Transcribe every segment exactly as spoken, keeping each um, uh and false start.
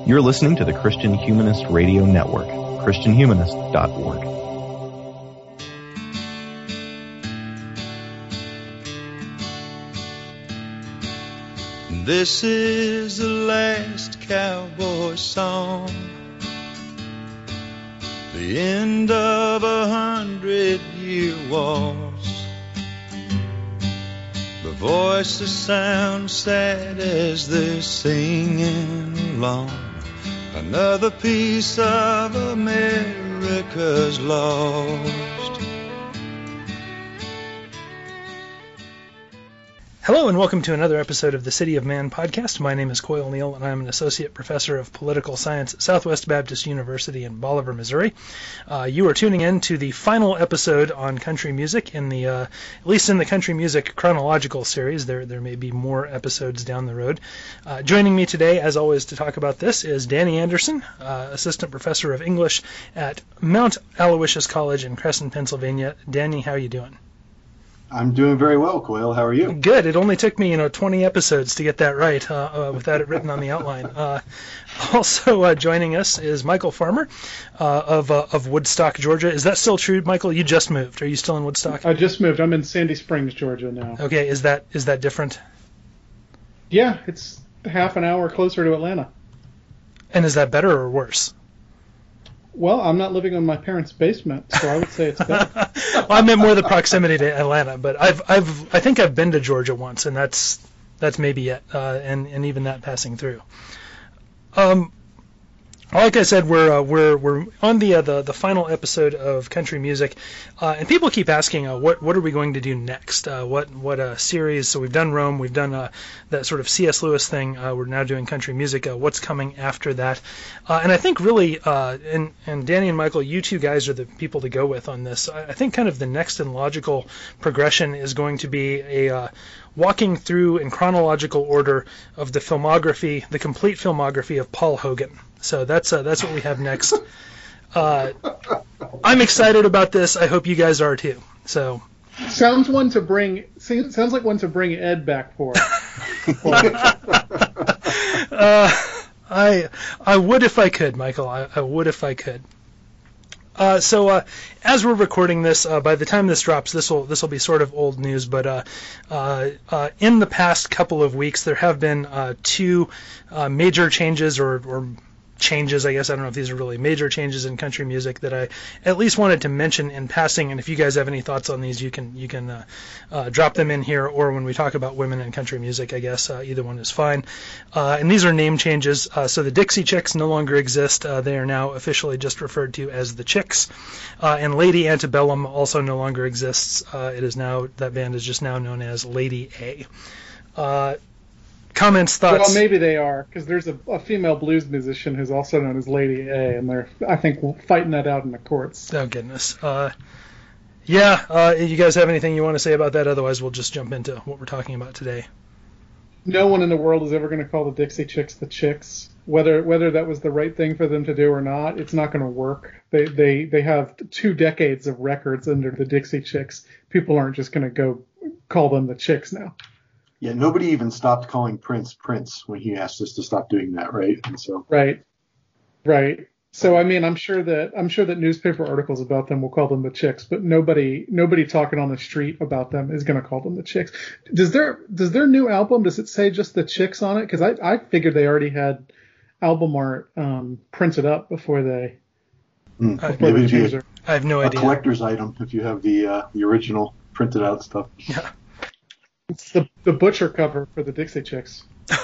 You're listening to the Christian Humanist Radio Network, christian humanist dot org. This is the last cowboy song, the end of a hundred-year waltz. The voices sound sad as they're singing along. Another piece of America's lost. Hello and welcome to another episode of the City of Man podcast. My name is Coyle Neal and I'm an associate professor of political science at Southwest Baptist University in Bolivar, Missouri. Uh, you are tuning in to the final episode on country music in the, uh, at least in the country music chronological series. There, there may be more episodes down the road. Uh, joining me today, as always, to talk about this is Danny Anderson, uh, assistant professor of English at Mount Aloysius College in Cresson, Pennsylvania. Danny, how are you doing? I'm doing very well, Coyle. How are you? Good. It only took me, you know, twenty episodes to get that right uh, uh, without it written on the outline. Uh, also uh, joining us is Michael Farmer uh, of uh, of Woodstock, Georgia. Is that still true, Michael? You just moved. Are you still in Woodstock? I just moved. I'm in Sandy Springs, Georgia now. Okay. Is that is that different? Yeah, it's half an hour closer to Atlanta. And is that better or worse? Well, I'm not living in my parents' basement, so I would say it's better. Well, I meant more the proximity to Atlanta, but I've I've I think I've been to Georgia once, and that's that's maybe it, uh, and and even that passing through. Um, like I said, we're uh, we're we're on the uh, the the final episode of country music, uh, and people keep asking, uh, what what are we going to do next? Uh, what what uh, series? So we've done Rome, we've done uh, that sort of C S Lewis thing. Uh, we're now doing country music. Uh, what's coming after that? Uh, and I think really, uh, and and Danny and Michael, you two guys are the people to go with on this. I, I think kind of the next and logical progression is going to be a uh, walking through in chronological order of the filmography, the complete filmography of Paul Hogan. So that's uh, that's what we have next. Uh, I'm excited about this. I hope you guys are too. So sounds one to bring. Sounds like one to bring Ed back for. uh, I I would if I could, Michael. I, I would if I could. Uh, so uh, as we're recording this, uh, by the time this drops, this will this will be sort of old news. But uh, uh, uh, in the past couple of weeks, there have been uh, two uh, major changes or, or changes, I guess. I don't know if these are really major changes in country music that I at least wanted to mention in passing. And if you guys have any thoughts on these, you can you can uh, uh, drop them in here, or when we talk about women in country music, I guess uh, either one is fine. Uh, and these are name changes. Uh, so the Dixie Chicks no longer exist. Uh, they are now officially just referred to as the Chicks. Uh, and Lady Antebellum also no longer exists. Uh, it is now, that band is just now known as Lady A. Uh, Comments, thoughts? Well, maybe they are, because there's a, a female blues musician who's also known as Lady A, and they're, I think, fighting that out in the courts. Oh, goodness. Uh, yeah, uh, you guys have anything you want to say about that? Otherwise, we'll just jump into what we're talking about today. No one in the world is ever going to call the Dixie Chicks the Chicks. Whether whether that was the right thing for them to do or not, it's not going to work. They, they, they have two decades of records under the Dixie Chicks. People aren't just going to go call them the Chicks now. Yeah, nobody even stopped calling Prince Prince when he asked us to stop doing that, right? And so right, right. So I mean, I'm sure that I'm sure that newspaper articles about them will call them the Chicks, but nobody nobody talking on the street about them is going to call them the Chicks. Does their does their new album, does it say just the Chicks on it? Because I I figured they already had album art um, printed up before they. Mm, before maybe it'd be a, I have no a idea. A collector's item if you have the uh, the original printed out stuff. Yeah. It's the the butcher cover for the Dixie Chicks.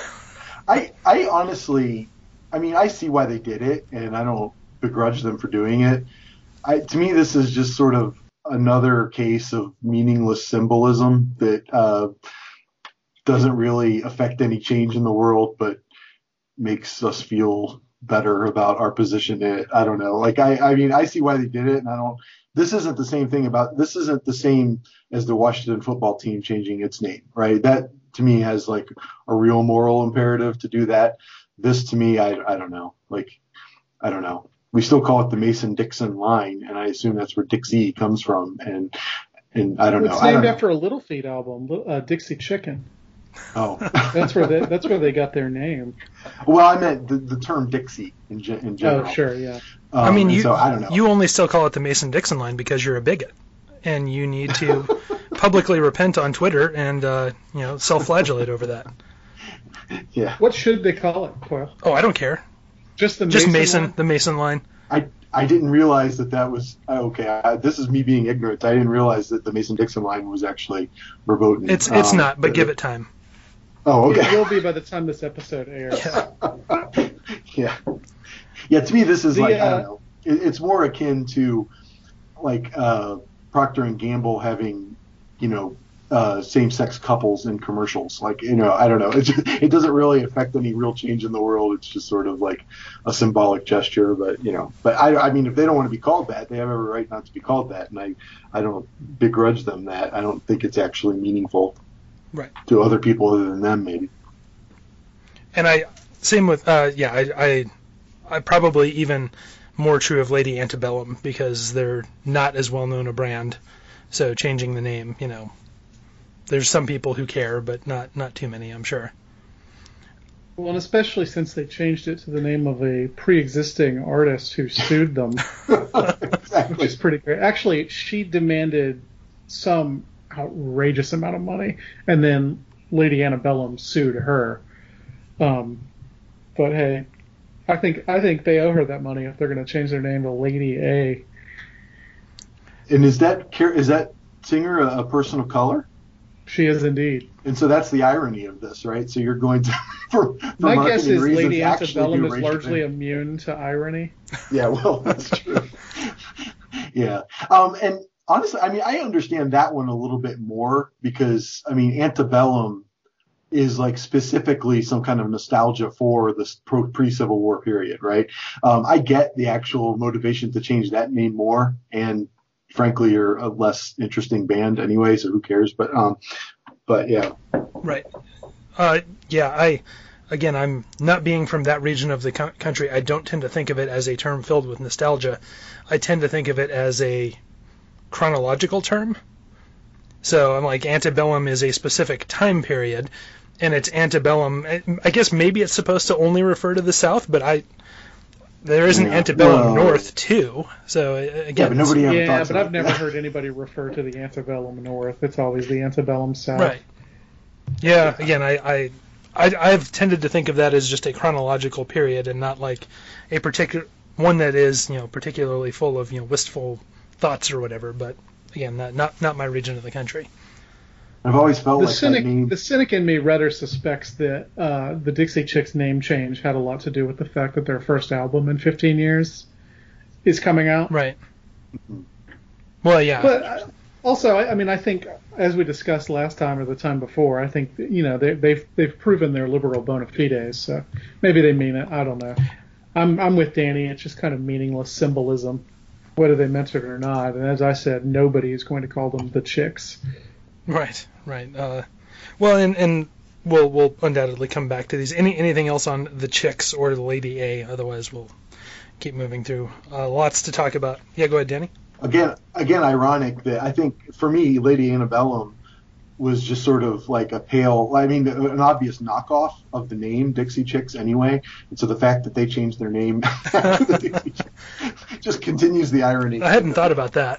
I I honestly, I mean, I see why they did it, and I don't begrudge them for doing it. I, to me, this is just sort of another case of meaningless symbolism that uh, doesn't really affect any change in the world, but makes us feel better about our position in it. I don't know. Like, I, I mean, I see why they did it, and I don't. This isn't the same thing about. This isn't the same as the Washington football team changing its name, right? That to me has like a real moral imperative to do that. This to me, I, I don't know. Like, I don't know. We still call it the Mason-Dixon line, and I assume that's where Dixie comes from. And and I don't know. It's I named don't after know. a Little Feat album, uh, Dixie Chicken. Oh, That's where they that's where they got their name. well, I meant the, the term Dixie in, gen- in general. Oh, sure, yeah. Um, I mean, and you so I don't know. you only still call it the Mason-Dixon line because you're a bigot, and you need to publicly repent on Twitter and uh, you know self-flagellate over that. Yeah. What should they call it, Coyle? Oh, I don't care. Just the Just Mason. Mason, line? the Mason line. I I didn't realize that that was oh, okay. I, this is me being ignorant. I didn't realize that the Mason-Dixon line was actually verboten. It's it's Um, not, but give it time. Oh, It okay. will be by the time this episode airs. Yeah. Yeah. Yeah. To me, this is The, like I uh, don't know. It, it's more akin to like uh, Procter and Gamble having, you know, uh, same-sex couples in commercials. Like, you know, I don't know. It just, it doesn't really affect any real change in the world. It's just sort of like a symbolic gesture. But you know, but I, I mean, if they don't want to be called that, they have every right not to be called that, and I, I don't begrudge them that. I don't think it's actually meaningful. Right. To other people other than them, maybe. And I same with uh, yeah I, I I probably even more true of Lady Antebellum because they're not as well known a brand, so changing the name, you know, there's some people who care, but not not too many, I'm sure. Well, and especially since they changed it to the name of a pre-existing artist who sued them, Exactly. which is pretty great. Actually, she demanded some outrageous amount of money, and then Lady Antebellum sued her. Um, but hey, I think I think they owe her that money if they're going to change their name to Lady A. And is that Car- is that singer a, a person of color? She is indeed. And so that's the irony of this, right? So you're going to, for, for My marketing guess is reasons, Lady actually Antebellum do is racial largely things. immune to irony. Yeah, well, that's true. Yeah. Um, and honestly, I mean, I understand that one a little bit more because, I mean, Antebellum is like specifically some kind of nostalgia for the pro- pre-Civil War period, right? Um, I get the actual motivation to change that name more, and frankly, you're a less interesting band anyway, so who cares? But, um, but yeah. Right. Uh, yeah, I, again, I'm not being from that region of the co- country. I don't tend to think of it as a term filled with nostalgia. I tend to think of it as a chronological term. So I'm like, antebellum is a specific time period, and it's antebellum. I guess maybe it's supposed to only refer to the South, but I there is an Yeah. antebellum Well- North too. So uh, again, Yeah, but nobody ever Yeah, talks but about I've never that. heard anybody refer to the Antebellum North. It's always the Antebellum South. right. Yeah, again, I, I, I, I've tended to think of that as just a chronological period and not like a particular one that is, you know, particularly full of, you know, wistful thoughts or whatever. But again, not not, not my region of the country. I've always felt The like cynic, that name. the cynic in me rather suspects that uh, the Dixie Chicks name change had a lot to do with the fact that their first album in fifteen years is coming out. Right. Well, yeah. But uh, also, I, I mean, I think as we discussed last time or the time before, I think that, you know they, they've they've proven their liberal bona fides, so maybe they mean it. I don't know. I'm I'm with Danny. It's just kind of meaningless symbolism, whether they meant it or not. And as I said, nobody is going to call them the Chicks. Right, right. Uh, well, and and we'll we'll undoubtedly come back to these. Any anything else on the Chicks or the Lady A? Otherwise, we'll keep moving through. Uh, lots to talk about. Yeah, go ahead, Danny. Again, again, ironic that I think for me, Lady Antebellum was just sort of like a pale, I mean, an obvious knockoff of the name Dixie Chicks anyway. And so the fact that they changed their name after the Dixie Chicks just continues the irony. I hadn't thought about that.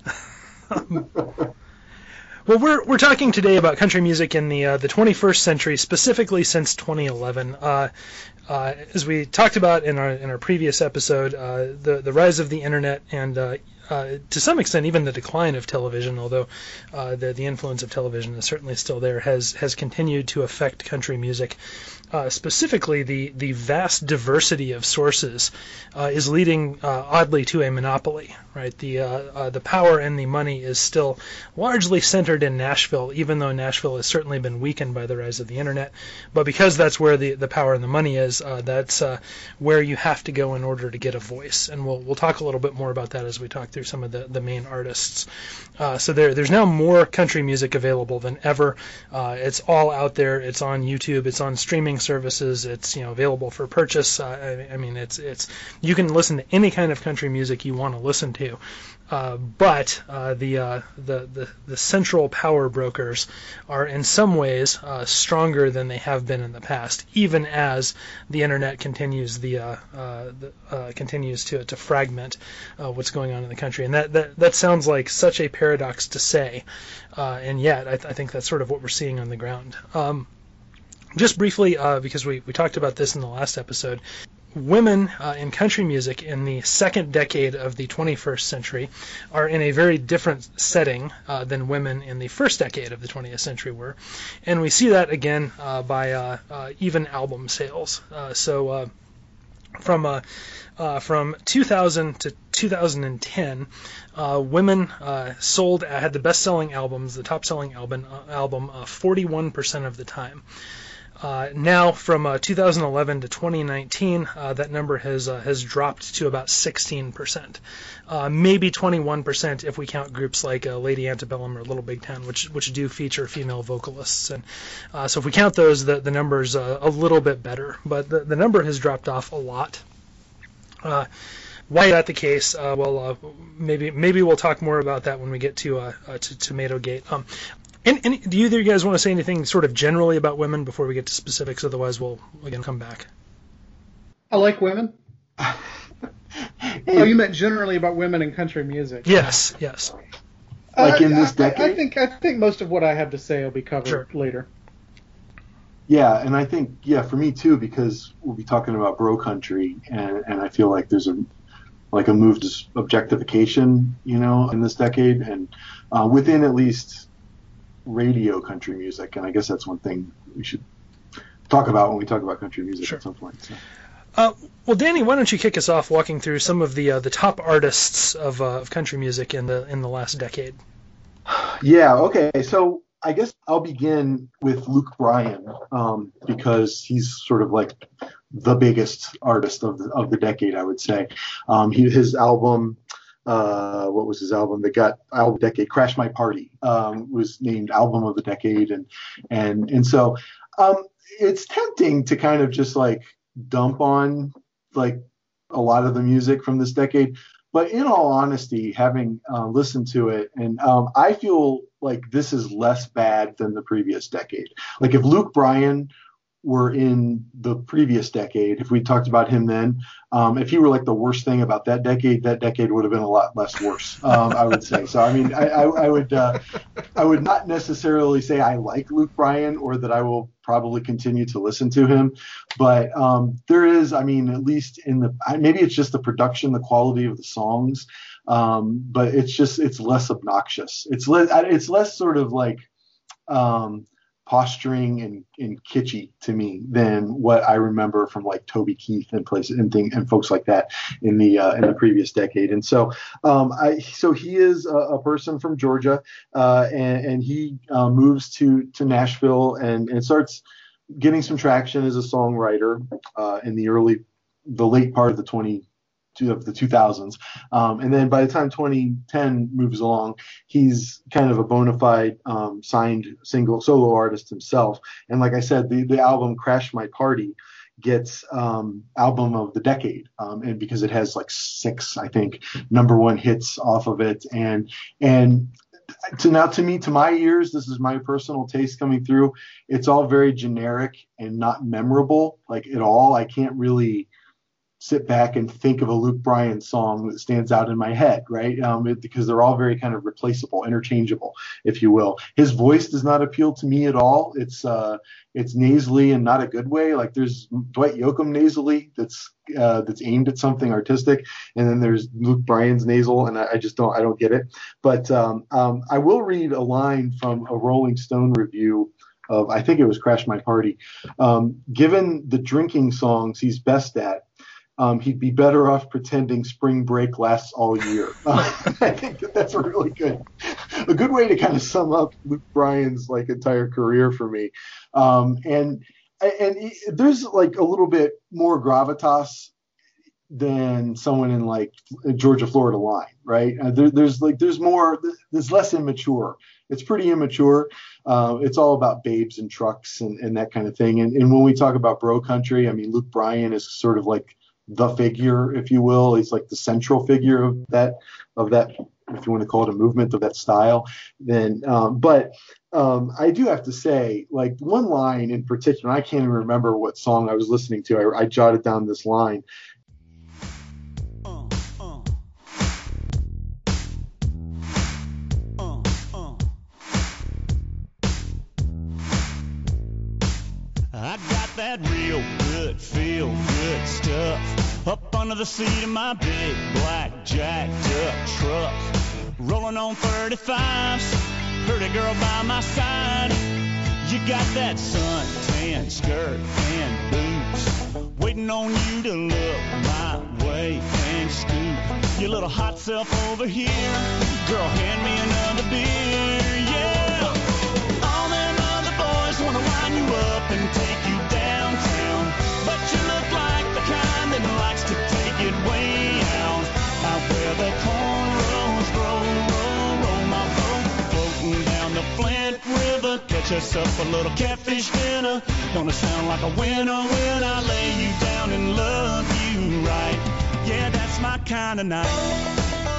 Well, we're we're talking today about country music in the uh, the twenty-first century, specifically since twenty eleven. Uh, uh, as we talked about in our in our previous episode, uh, the the rise of the internet and uh, uh, to some extent even the decline of television, although uh, the the influence of television is certainly still there, has has continued to affect country music. Uh, specifically, the the vast diversity of sources uh, is leading uh, oddly to a monopoly. Right, the uh, uh, the power and the money is still largely centered in Nashville, even though Nashville has certainly been weakened by the rise of the internet. But because that's where the, the power and the money is, ways, uh, that's uh, where you have to go in order to get a voice. And we'll we'll talk a little bit more about that as we talk through some of the, the main artists. Uh, so there there's now more country music available than ever. Uh, it's all out there. It's on YouTube. It's on streaming services. It's you know available for purchase. Uh, I, I mean, it's it's you can listen to any kind of country music you want to listen to. Uh, but uh, the, uh, the the the central power brokers are in some ways uh, stronger than they have been in the past, even as the internet continues the, uh, uh, the uh, continues to to fragment uh, what's going on in the country. And that that, that sounds like such a paradox to say, uh, and yet I, th- I think that's sort of what we're seeing on the ground. Um, just briefly, uh, because we we talked about this in the last episode. Women uh, in country music in the second decade of the twenty-first century are in a very different setting uh, than women in the first decade of the twentieth century were. And we see that again uh, by uh, uh, even album sales. Uh, so uh, from uh, uh, from two thousand to two thousand ten, uh, women uh, sold, uh, had the best-selling albums, the top-selling album, uh, album uh, forty-one percent of the time. Uh, now, from uh, two thousand eleven to twenty nineteen, uh, that number has uh, has dropped to about sixteen percent, uh, maybe twenty-one percent if we count groups like uh, Lady Antebellum or Little Big Town, which which do feature female vocalists. And uh, so if we count those, the the number's uh, a little bit better, but the the number has dropped off a lot. Uh, why is that the case? Uh, well, uh, maybe maybe we'll talk more about that when we get to uh, uh, to Tomatogate. Um, And, and do either of you guys want to say anything sort of generally about women before we get to specifics? Otherwise, we'll again come back. I like women. Oh, you meant generally about women in country music? Yes, yes. Like uh, in this I, decade? I think I think most of what I have to say will be covered Sure. later. Yeah, and I think yeah for me too, because we'll be talking about bro country, and, and I feel like there's a like a move to objectification, you know, in this decade, and uh, within at least radio country music, and I guess that's one thing we should talk about when we talk about country music Sure. at some point. So. Uh, well, Danny, why don't you kick us off walking through some of the uh, the top artists of, uh, of country music in the in the last decade? Yeah. Okay. So I guess I'll begin with Luke Bryan um, because he's sort of like the biggest artist of the of the decade, I would say. Um, he his album. Uh, what was his album that got album decade? Crash My Party um, was named album of the decade, and and and so um, it's tempting to kind of just like dump on like a lot of the music from this decade, but in all honesty, having uh, listened to it, and um, I feel like this is less bad than the previous decade. Like if Luke Bryan were in the previous decade, if we talked about him then, um, if he were like the worst thing about that decade, that decade would have been a lot less worse, um, I would say. So, I mean, I, I, I would uh, I would not necessarily say I like Luke Bryan or that I will probably continue to listen to him. But um, there is, I mean, at least in the, maybe it's just the production, the quality of the songs, um, but it's just, it's less obnoxious. It's less, it's less sort of like, um, posturing and, and kitschy to me than what I remember from like Toby Keith and places and thing and folks like that in the uh, in the previous decade. And so um, I so he is a, a person from Georgia, uh, and, and he uh, moves to to Nashville and, and starts getting some traction as a songwriter uh, in the early the late part of the twenty of the two thousands. Um, and then by the time twenty ten moves along, he's kind of a bona fide um, signed single solo artist himself. And like I said, the, the album Crash My Party gets um, album of the decade. Um, and because it has like six, I think, number one hits off of it. And, and to now to me, to my ears, this is my personal taste coming through. It's all very generic and not memorable, like at all. I can't really sit back and think of a Luke Bryan song that stands out in my head, right? Um, it, because they're all very kind of replaceable, interchangeable, if you will. His voice does not appeal to me at all. It's uh, it's nasally and not a good way. Like there's Dwight Yoakam nasally that's uh, that's aimed at something artistic, and then there's Luke Bryan's nasal, and I, I just don't I don't get it. But um, um, I will read a line from a Rolling Stone review of, I think it was Crash My Party. Um, given the drinking songs he's best at, Um, he'd be better off pretending spring break lasts all year. Uh, I think that that's a really good, a good way to kind of sum up Luke Bryan's like entire career for me. Um, and and he, there's like a little bit more gravitas than someone in like Georgia Florida Line, right? Uh, there, there's like there's more, there's less immature. It's pretty immature. Uh, it's all about babes and trucks and, and that kind of thing. And, and when we talk about bro country, I mean Luke Bryan is sort of like the figure, if you will. He's like the central figure of that of that, if you want to call it a movement, of that style. Then, um, but um, I do have to say, like one line in particular, I can't even remember what song I was listening to. I, I jotted down this line. That real good, feel good stuff up under the seat of my big black jacked up truck, rolling on thirty-fives, pretty girl by my side. You got that suntan skirt and boots, waiting on you to look my way and scoop your little hot self over here. Girl, hand me another beer, yeah. All them other boys wanna line you up and take you downtown, but you look like the kind that likes to take it way out, out where the cornrows grow, roll, roll my boat, floating down the Flint River, catch us up a little catfish dinner. Gonna sound like a winner when I lay you down and love you right. Yeah, that's my kind of night.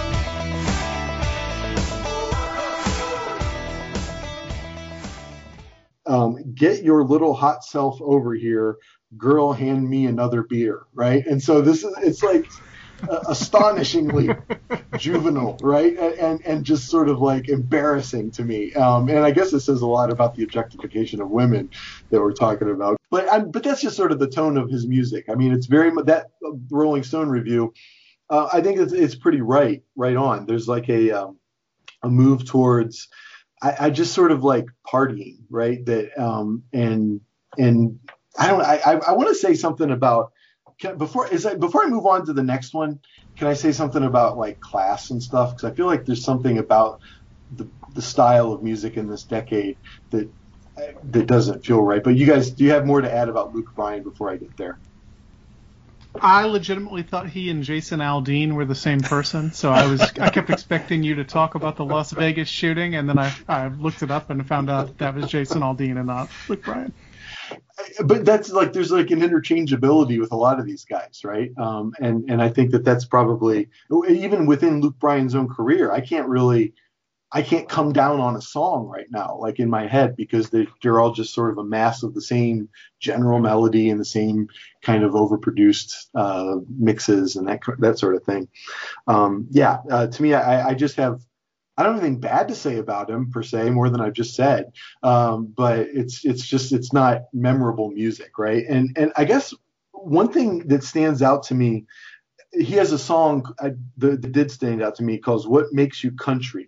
Um, get your little hot self over here, girl, hand me another beer, right? And so this is, it's like uh, astonishingly juvenile, right? And, and and just sort of like embarrassing to me. Um, and I guess this says a lot about the objectification of women that we're talking about. But I'm, but that's just sort of the tone of his music. I mean, it's very much that Rolling Stone review. Uh, I think it's, it's pretty right, right on. There's like a um, a move towards. I, I just sort of like partying, right? That um, and and I don't. I I, I want to say something about can, before is I, before I move on to the next one. Can I say something about like class and stuff? Because I feel like there's something about the the style of music in this decade that that doesn't feel right. But you guys, do you have more to add about Luke Bryan before I get there? I legitimately thought he and Jason Aldean were the same person, so I was I kept expecting you to talk about the Las Vegas shooting, and then I I looked it up and found out that was Jason Aldean and not Luke Bryan. But that's like there's like an interchangeability with a lot of these guys, right? Um, and and I think that that's probably even within Luke Bryan's own career. I can't really. I can't come down on a song right now, like in my head, because they, they're all just sort of a mass of the same general melody and the same kind of overproduced uh, mixes and that that sort of thing. Um, yeah, uh, to me, I, I just have I don't have anything bad to say about him per se, more than I've just said. Um, but it's it's just it's not memorable music, right? And and I guess one thing that stands out to me, he has a song uh, that, that did stand out to me called "What Makes You Country."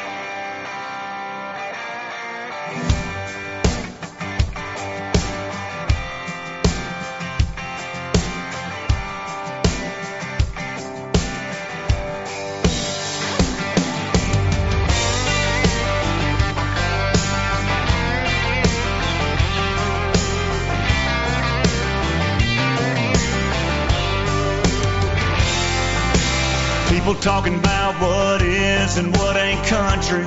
People talking about what is and what ain't country.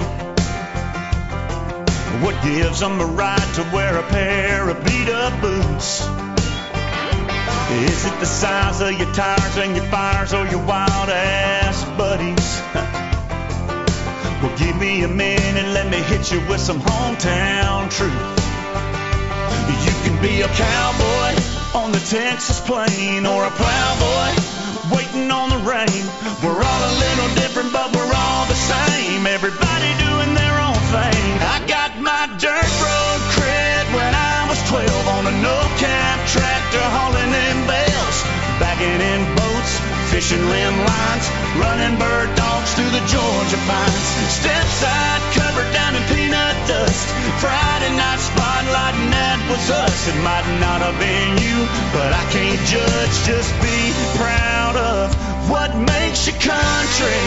What gives them the right to wear a pair of beat-up boots? Is it the size of your tires and your fires or your wild-ass buddies? Well, give me a minute, let me hit you with some hometown truth. You can be a cowboy on the Texas plain or a plowboy waiting on the rain. We're all a little different, but we're all the same. Everybody doing their own thing. I got my dirt road cred when I was twelve on a no-cap tractor hauling in bales, backing in boats, fishing limb lines, running bird dogs through the Georgia pines. Step side covered down in peanut dust. Friday night spotlighting, that was us. It might not have been you, but I can't judge. Just be proud of what makes you country.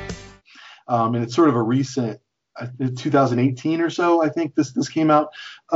Um, and it's sort of a recent, uh, two thousand eighteen or so, I think this this came out. Um,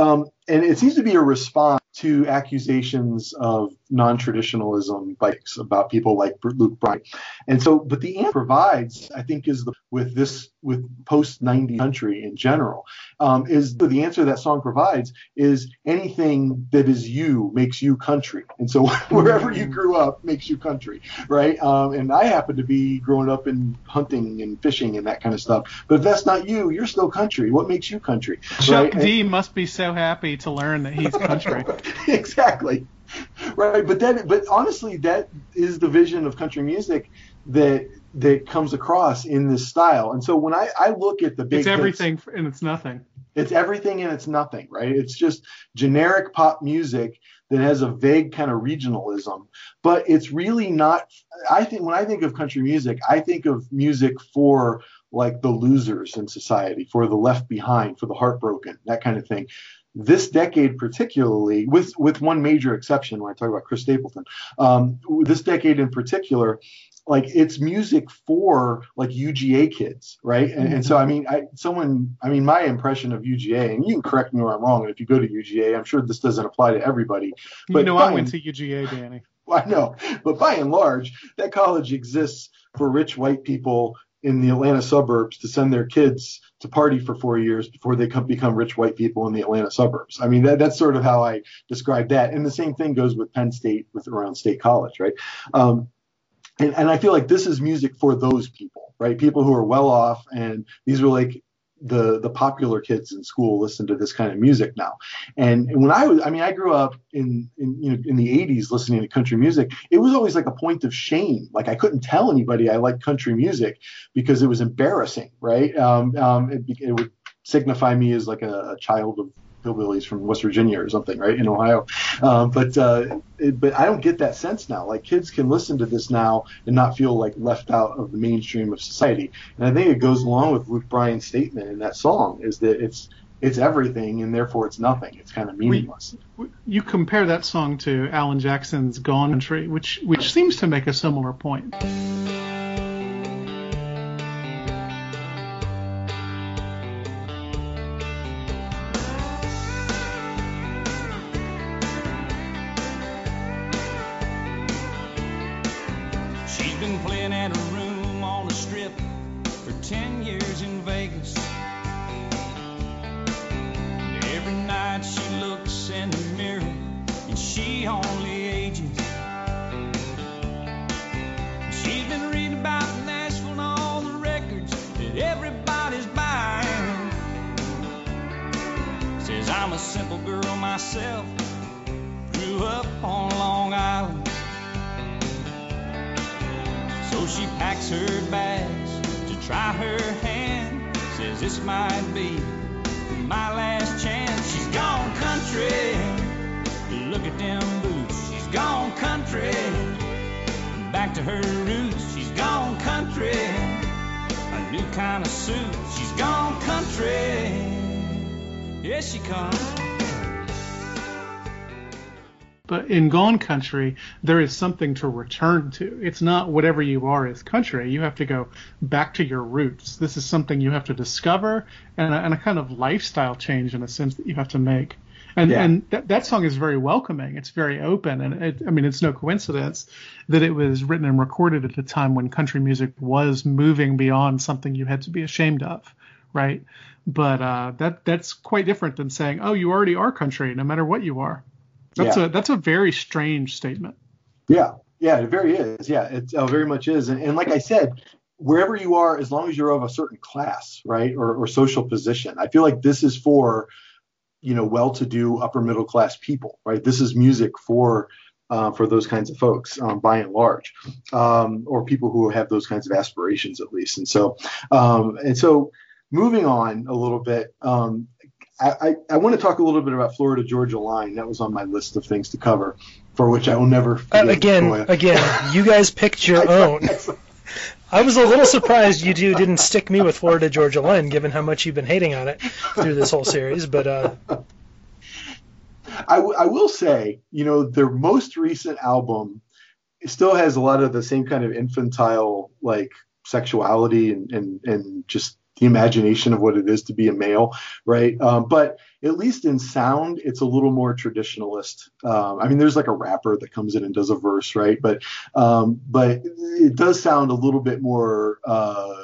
and it seems to be a response to accusations of non-traditionalism by about people like Luke Bryan. And so, but the answer provides, I think, is the, with this, with post nineties country in general, um, is the, the answer that song provides is anything that is you makes you country. And so wherever you grew up makes you country, right? Um, and I happen to be growing up in hunting and fishing and that kind of stuff. But if that's not you, you're still country. What makes you country? Chuck right? D and, must be so happy to learn that he's country. Exactly. Right. But then, but honestly, that is the vision of country music that that comes across in this style. And so when I, I look at the big It's everything hits, and it's nothing. It's everything and it's nothing, right? It's just generic pop music that has a vague kind of regionalism, but it's really not. I think when I think of country music, I think of music for like the losers in society, for the left behind, for the heartbroken, that kind of thing. This decade particularly, with with one major exception when I talk about Chris Stapleton, um, this decade in particular, like it's music for like U G A kids, right? And, mm-hmm. and so, I mean, I, someone, I mean, my impression of U G A, and you can correct me where I'm wrong, and if you go to U G A, I'm sure this doesn't apply to everybody. But you know, I went to U G A, Danny. I know, but by and large, that college exists for rich white people in the Atlanta suburbs to send their kids to party for four years before they come, become rich white people in the Atlanta suburbs. I mean, that, that's sort of how I describe that. And the same thing goes with Penn State, with around State College, right? Um, and, and I feel like this is music for those people, right? People who are well off, and these are like the the popular kids in school listen to this kind of music now. And, and when I was, I mean, I grew up in, in, you know, in the eighties listening to country music. It was always like a point of shame. Like I couldn't tell anybody I liked country music because it was embarrassing, right? Um, um, it, it would signify me as like a, a child of hillbillies from West Virginia or something, right, in Ohio. Um, but uh, it, but I don't get that sense now. Like kids can listen to this now and not feel like left out of the mainstream of society. And I think it goes along with Luke Bryan's statement in that song, is that it's it's everything and therefore it's nothing. It's kind of meaningless. We, you compare that song to Alan Jackson's Gone Country, which which seems to make a similar point. I'm a simple girl myself, grew up on Long Island. So she packs her bags to try her hand, says this might be my last chance. She's gone country, look at them boots. She's gone country, back to her roots. She's gone country, a new kind of suit. She's gone country. Yes, she comes. But in Gone Country, there is something to return to. It's not whatever you are is country. You have to go back to your roots. This is something you have to discover, and a, and a kind of lifestyle change in a sense that you have to make. And yeah. and that that song is very welcoming. It's very open, and it, I mean, it's no coincidence that it was written and recorded at a time when country music was moving beyond something you had to be ashamed of, right? But uh, that that's quite different than saying, "Oh, you already are country, no matter what you are." That's yeah. a that's a very strange statement. Yeah, yeah, it very is. Yeah, it uh, very much is. And, and like I said, wherever you are, as long as you're of a certain class, right, or, or social position, I feel like this is for, you know, well-to-do upper middle class people, right? This is music for uh, for those kinds of folks, um, by and large, um, or people who have those kinds of aspirations, at least. And so, um, and so. Moving on a little bit, um, I, I, I want to talk a little bit about Florida Georgia Line. That was on my list of things to cover, for which I will never forget. Uh, again, again, you guys picked your own. I was a little surprised you two didn't stick me with Florida Georgia Line, given how much you've been hating on it through this whole series. But uh... I, w- I will say, you know, their most recent album still has a lot of the same kind of infantile, like, sexuality and, and, and just the imagination of what it is to be a male, right? Um, but at least in sound, it's a little more traditionalist. Um, I mean, there's like a rapper that comes in and does a verse, right? But um, but it does sound a little bit more uh,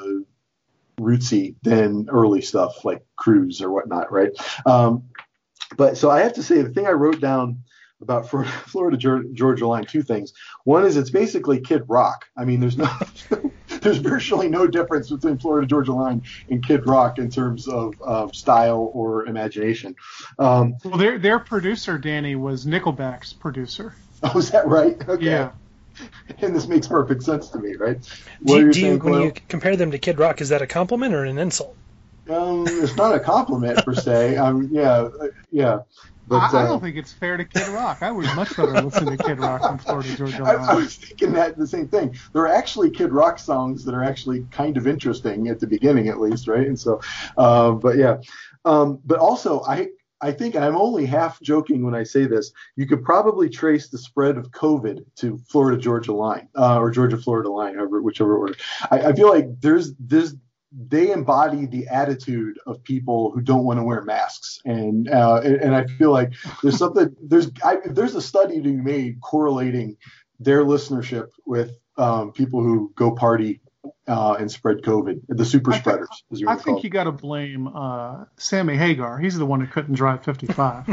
rootsy than early stuff like Cruise or whatnot, right? Um, but so I have to say, the thing I wrote down about Florida Georgia Line, two things. One is it's basically Kid Rock. I mean, there's no there's virtually no difference between Florida Georgia Line and Kid Rock in terms of uh, style or imagination. Um, well, their their producer Danny was Nickelback's producer. Oh, is that right? Okay. Yeah. And this makes perfect sense to me, right? What do, you do you, saying, when Coyle? you compare them to Kid Rock, is that a compliment or an insult? Um, it's not a compliment per se. Um, yeah, uh, yeah. But, I, I uh, don't think it's fair to Kid Rock. I would much rather listen to Kid Rock than Florida Georgia I, Line. I was thinking that the same thing. There are actually Kid Rock songs that are actually kind of interesting at the beginning, at least, right? And so, uh, but yeah. Um, but also, I I think, and I'm only half joking when I say this, you could probably trace the spread of COVID to Florida Georgia Line uh, or Georgia Florida Line, however, whichever order. I, I feel like there's there's they embody the attitude of people who don't want to wear masks, and uh, and, and I feel like there's something there's I, there's a study to be made correlating their listenership with um, people who go party uh, and spread COVID, the super I spreaders. Think, as you I think you got to blame uh, Sammy Hagar. He's the one who couldn't drive fifty-five.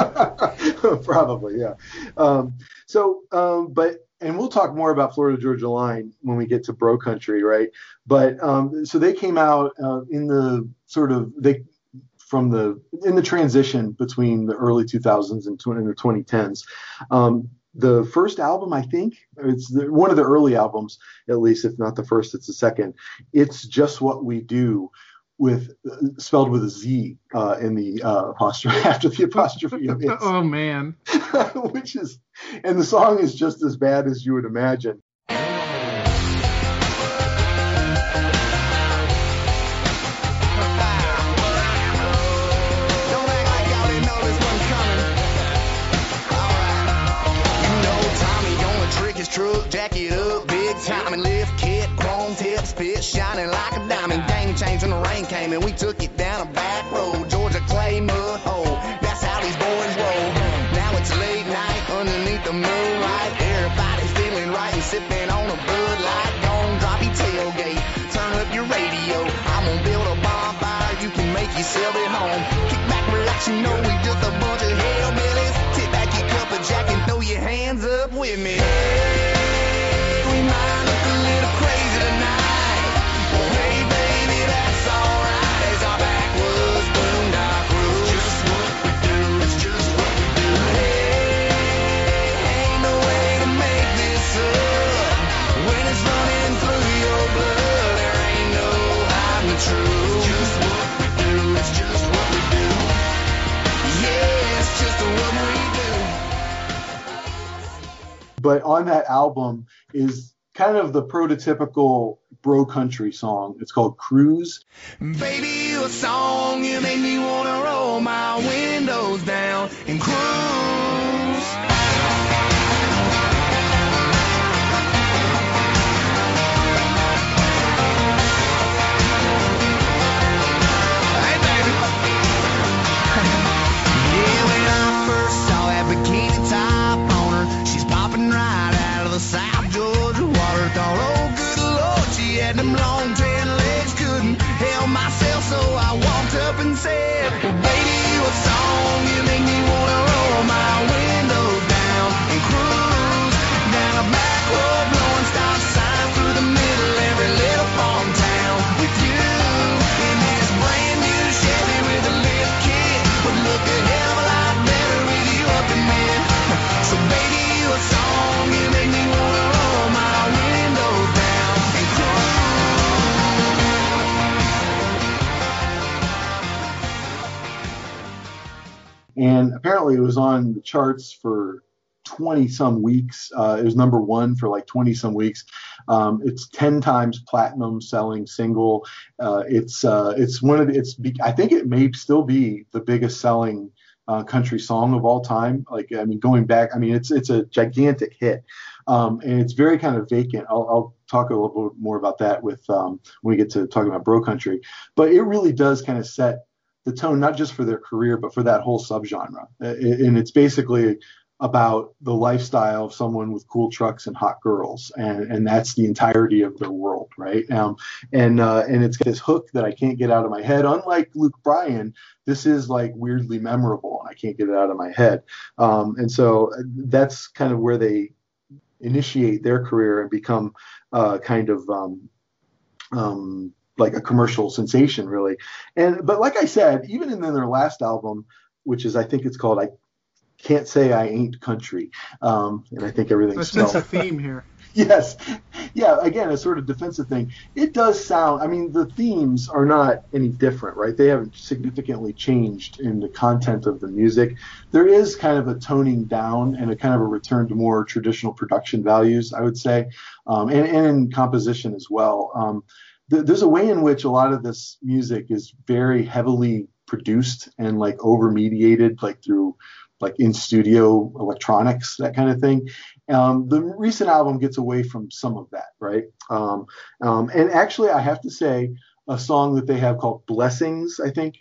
Probably, yeah. Um, so, um, but. And we'll talk more about Florida Georgia Line when we get to Bro Country, right? But um, so they came out uh, in the sort of they from the in the transition between the early two thousands and the twenty tens. Um, the first album, I think, it's the, one of the early albums, at least, if not the first, it's the second. It's Just What We Do, with uh, spelled with a Z uh, in the uh, apostrophe after the apostrophe of it's. Oh man. Which is, and the song is just as bad as you would imagine. Truck, jack it up, big time and lift kit, chrome tip, spit shining like a diamond. Game change when the rain came and we took it down a back road. Georgia clay mud hole, that's how these boys roll. Now it's late night underneath the moonlight. Everybody's feeling right and sipping on a Bud Light. Gonna drop your tailgate, turn up your radio. I'm gonna build a bonfire, you can make yourself at home. Kick back, relax, you know we just a bunch of hillbillies. Tip back your cup of jack and throw your hands up with me. We might look a little crazy tonight. Hey, baby, that's alright. It's our backwoods boondock roots. Just what we do. It's just what we do. Hey, ain't no way to make this up. When it's running through your blood, there ain't no hiding the truth. It's just what we do. It's just what we do. Yeah, it's just what we do. But on that album is kind of the prototypical bro country song. It's called Cruise. Baby, you a song, you make me want to roll my windows down and cruise. Hey, baby. Yeah, when I first saw that bikini top on her, she's popping right out of the South Georgia water. Thought, oh, good Lord, she had them long tan legs. Couldn't help myself, so I walked up and said, well, baby, you a song, you make me want to roll my windows down and cruise down a back road, blowing stop signs through the middle every little farm town with you in this brand new Chevy with a lift kit. Would look a hell of a lot better with you up in there. So baby, you a song, you make me want to roll my windows down and cruise. And apparently it was on the charts for twenty some weeks. Uh, it was number one for like twenty some weeks. Um, it's ten times platinum selling single. Uh, it's uh, it's one of the, it's I think it may still be the biggest selling uh, country song of all time. Like, I mean, going back, I mean, it's it's a gigantic hit, um, and it's very kind of vacant. I'll, I'll talk a little bit more about that with um, when we get to talking about bro country. But it really does kind of set the tone, not just for their career, but for that whole subgenre. And it's basically about the lifestyle of someone with cool trucks and hot girls, and and that's the entirety of their world, right? Um, and uh, and it's got this hook that I can't get out of my head. Unlike Luke Bryan, this is like weirdly memorable, and I can't get it out of my head. Um, and so that's kind of where they initiate their career and become uh, kind of um, um, like a commercial sensation, really. And but like I said, even in their last album, which is I think it's called I. Can't Say I Ain't Country. Um, and I think everything's spelled. That's a theme here. Yes. Yeah, again, a sort of defensive thing. It does sound, I mean, the themes are not any different, right? They haven't significantly changed in the content of the music. There is kind of a toning down and a kind of a return to more traditional production values, I would say, um, and, and in composition as well. Um, th- there's a way in which a lot of this music is very heavily produced and like over mediated, like through like in studio electronics, that kind of thing. Um, the recent album gets away from some of that, right? Um, um, and actually, I have to say, a song that they have called Blessings, I think.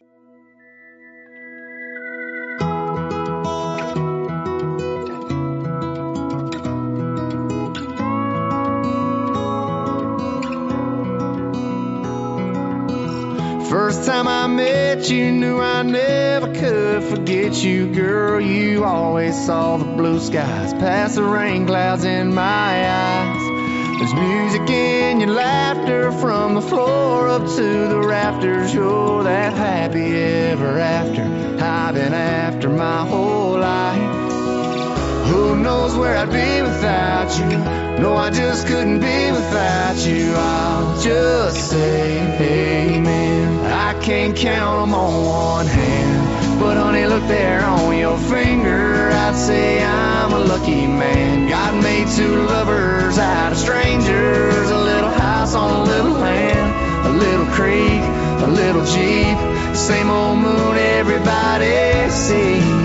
First time I met you, knew I never could forget you, girl. You always saw the blue skies past the rain clouds in my eyes. There's music in your laughter from the floor up to the rafters. You're that happy ever after I've been after my whole life. Who knows where I'd be without you? No, I just couldn't be without you. I'll just say amen. I can't count them on one hand, but honey, look there on your finger. I'd say I'm a lucky man. God made two lovers out of strangers. A little house on a little land, a little creek, a little Jeep, same old moon everybody sees.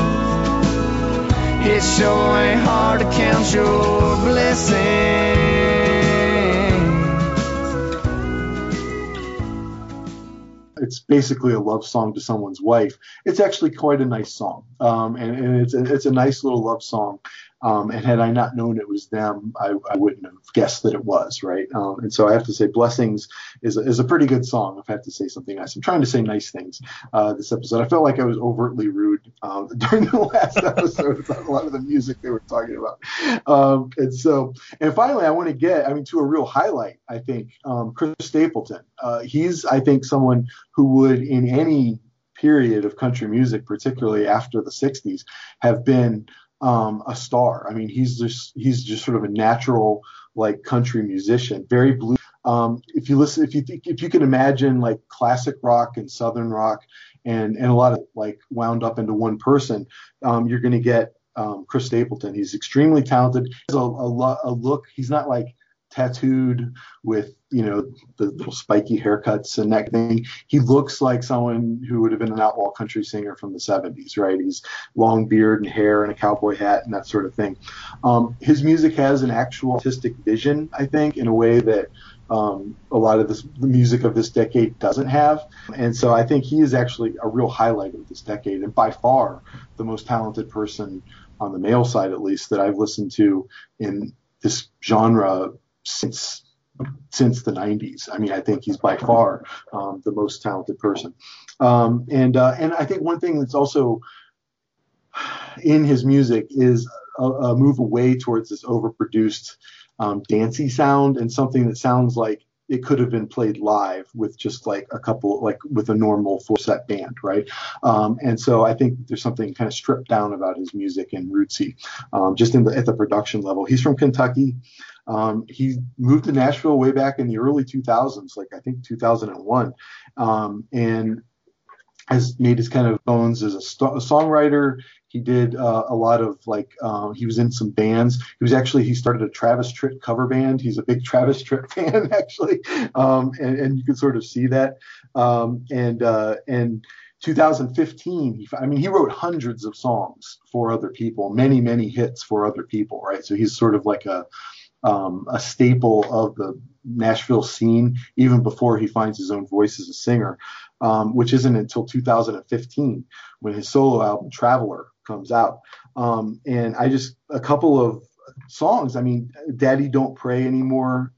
It sure ain't hard to count your blessings. It's basically a love song to someone's wife. It's actually quite a nice song, um, and, and it's a, it's a nice little love song. Um, and had I not known it was them, I, I wouldn't have guessed that it was, right? Um, and so I have to say Blessings is a, is a pretty good song, if I have to say something nice. I'm trying to say nice things uh, this episode. I felt like I was overtly rude um, during the last episode about a lot of the music they were talking about. Um, and so, and finally, I want to get, I mean, to a real highlight, I think, um, Chris Stapleton. Uh, he's, I think, someone who would, in any period of country music, particularly after the sixties, have been Um, a star. I mean, he's just he's just sort of a natural like country musician, very blue. Um, if you listen, if you think, if you can imagine like classic rock and southern rock, and and a lot of like wound up into one person, um, you're going to get um, Chris Stapleton. He's extremely talented. He has a, a, lo- a look. He's not like tattooed with, you know, the little spiky haircuts and that thing. He looks like someone who would have been an outlaw country singer from the seventies, right? He's long beard and hair and a cowboy hat and that sort of thing. Um, his music has an actual artistic vision, I think, in a way that um, a lot of this, the music of this decade doesn't have. And so I think he is actually a real highlight of this decade, and by far the most talented person on the male side, at least, that I've listened to in this genre since since the nineties. I mean, I think he's by far um, the most talented person. Um, and uh, and I think one thing that's also in his music is a, a move away towards this overproduced um, dancey sound, and something that sounds like it could have been played live with just like a couple, like with a normal four set band, right? Um, and so I think there's something kind of stripped down about his music and rootsy, um, just in the, at the production level. He's from Kentucky. Um, he moved to Nashville way back in the early two thousands, like I think two thousand one, um, and has made his kind of bones as a, st- a songwriter. He did uh, a lot of like, uh, he was in some bands. He was actually, he started a Travis Tritt cover band. He's a big Travis Tritt fan, actually. Um, and, and you can sort of see that. Um, and, uh, and two thousand fifteen, he, I mean, he wrote hundreds of songs for other people, many, many hits for other people, right? So he's sort of like a um, a staple of the Nashville scene, even before he finds his own voice as a singer, um, which isn't until two thousand fifteen when his solo album Traveler comes out. Um, and I just, a couple of songs, I mean, Daddy Don't Pray Anymore.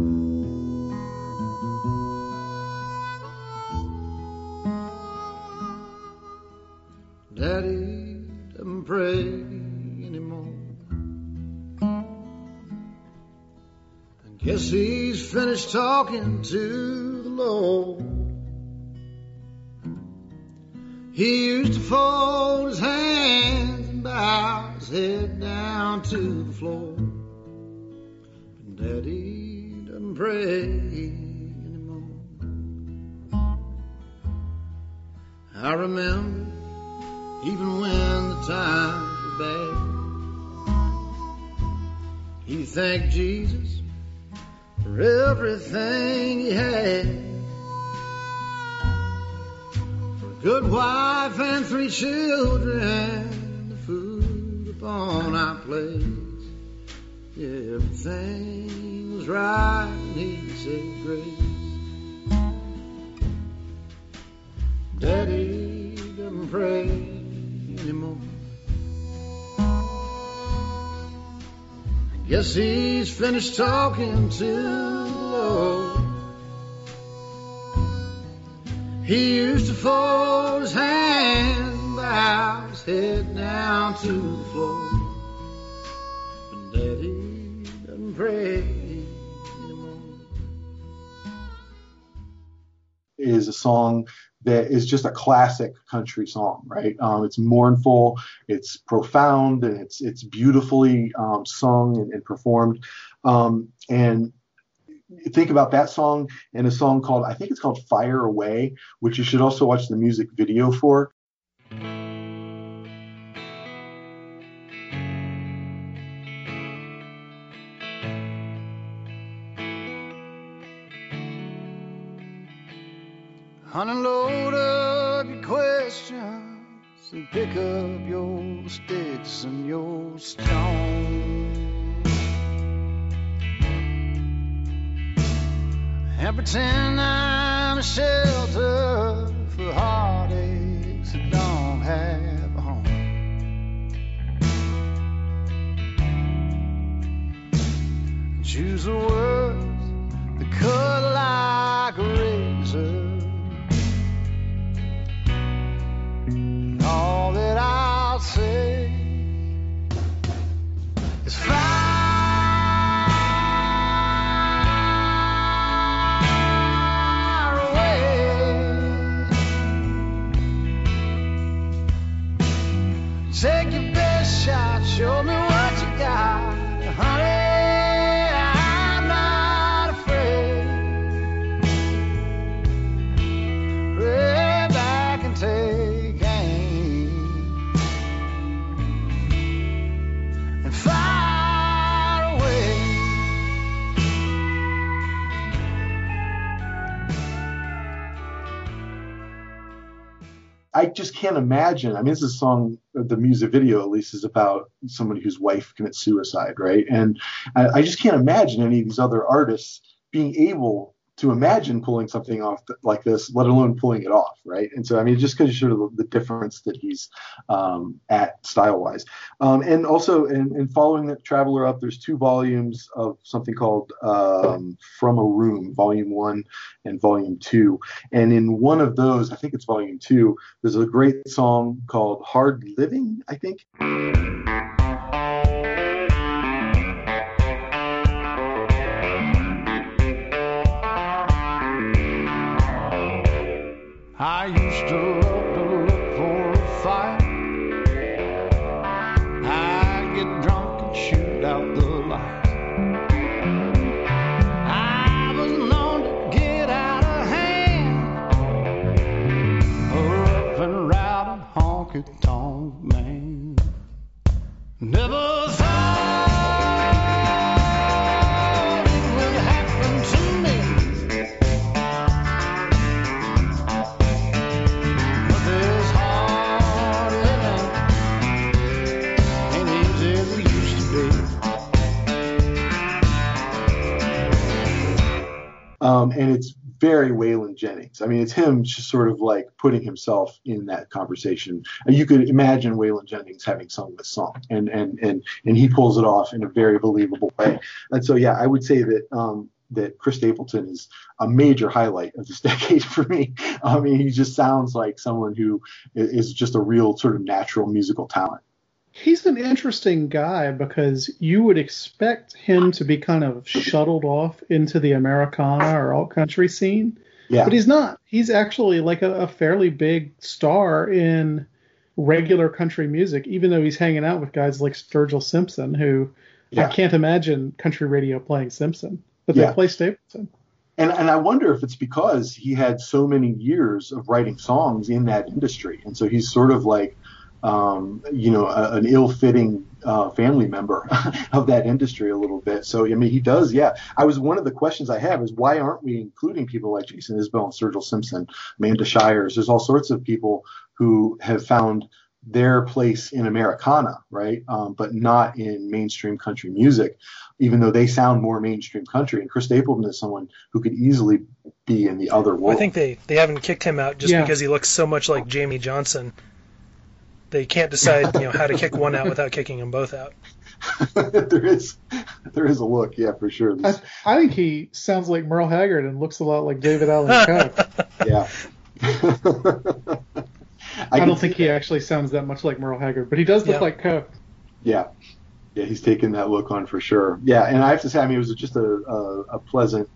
Daddy doesn't pray anymore. I guess he's finished talking to the Lord. He used to fold his hands and bow his head down to the floor. But Daddy doesn't pray anymore. I remember even when the times were bad, he thanked Jesus for everything he had, for a good wife and three children, the food upon our plates. Yeah, everything was right and he said grace. Daddy doesn't pray anymore. I guess he's finished talking to the Lord. He used to fold his hands and bow his head down to the floor. But Daddy doesn't pray anymore. Is a song that is just a classic country song, right? Um, it's mournful, it's profound, and it's it's beautifully um, sung and, and performed. Um, and think about that song and a song called, I think it's called Fire Away, which you should also watch the music video for. Unload up your questions and pick up your sticks and your stones and pretend I'm a shelter for heartaches that don't have a home. Choose the words that cut like a razor. All that I'll say is fire away. Take your best shot, show me what you got, honey. I'm not afraid. Pray back and take far away. I just can't imagine. I mean, this is a song, the music video at least, is about somebody whose wife commits suicide, right? And I, I just can't imagine any of these other artists being able to imagine pulling something off th- like this, let alone pulling it off, right? And so, I mean, just because you sort of the difference that he's um, at style-wise. Um, and also, in, in following the Traveler up, there's two volumes of something called um, From a Room, Volume one and Volume two. And in one of those, I think it's Volume two, there's a great song called Hard Living, I think. I used to love to look for a fire. I'd get drunk and shoot out the lights. I was known to get out of hand, a rough and rowdy honky-tonk man. Um, and it's very Waylon Jennings. I mean, it's him just sort of like putting himself in that conversation. You could imagine Waylon Jennings having sung this song, and and and and he pulls it off in a very believable way. And so, yeah, I would say that um, that Chris Stapleton is a major highlight of this decade for me. I mean, he just sounds like someone who is just a real sort of natural musical talent. He's an interesting guy because you would expect him to be kind of shuttled off into the Americana or alt country scene. Yeah. But he's not. He's actually like a, a fairly big star in regular country music, even though he's hanging out with guys like Sturgill Simpson, who yeah. I can't imagine country radio playing Simpson, but yeah. they play Stapleton. And and I wonder if it's because he had so many years of writing songs in that industry. And so he's sort of like, um, you know, a, an ill-fitting uh, family member of that industry a little bit. So, I mean, he does, yeah. I was one of the questions I have is why aren't we including people like Jason Isbell and Sturgill Simpson, Amanda Shires? There's all sorts of people who have found their place in Americana, right? Um, but not in mainstream country music, even though they sound more mainstream country. And Chris Stapleton is someone who could easily be in the other world. I think they, they haven't kicked him out just yeah. because he looks so much like Jamie Johnson. They can't decide, you know, how to kick one out without kicking them both out. there is, there is a look, yeah, for sure. I, I think he sounds like Merle Haggard and looks a lot like David Allen Coe. Yeah. I, I don't think he actually sounds that much like Merle Haggard, but he does look yeah. like Coe. Yeah. Yeah, he's taken that look on for sure. Yeah, and I have to say, I mean, it was just a, a, a pleasant.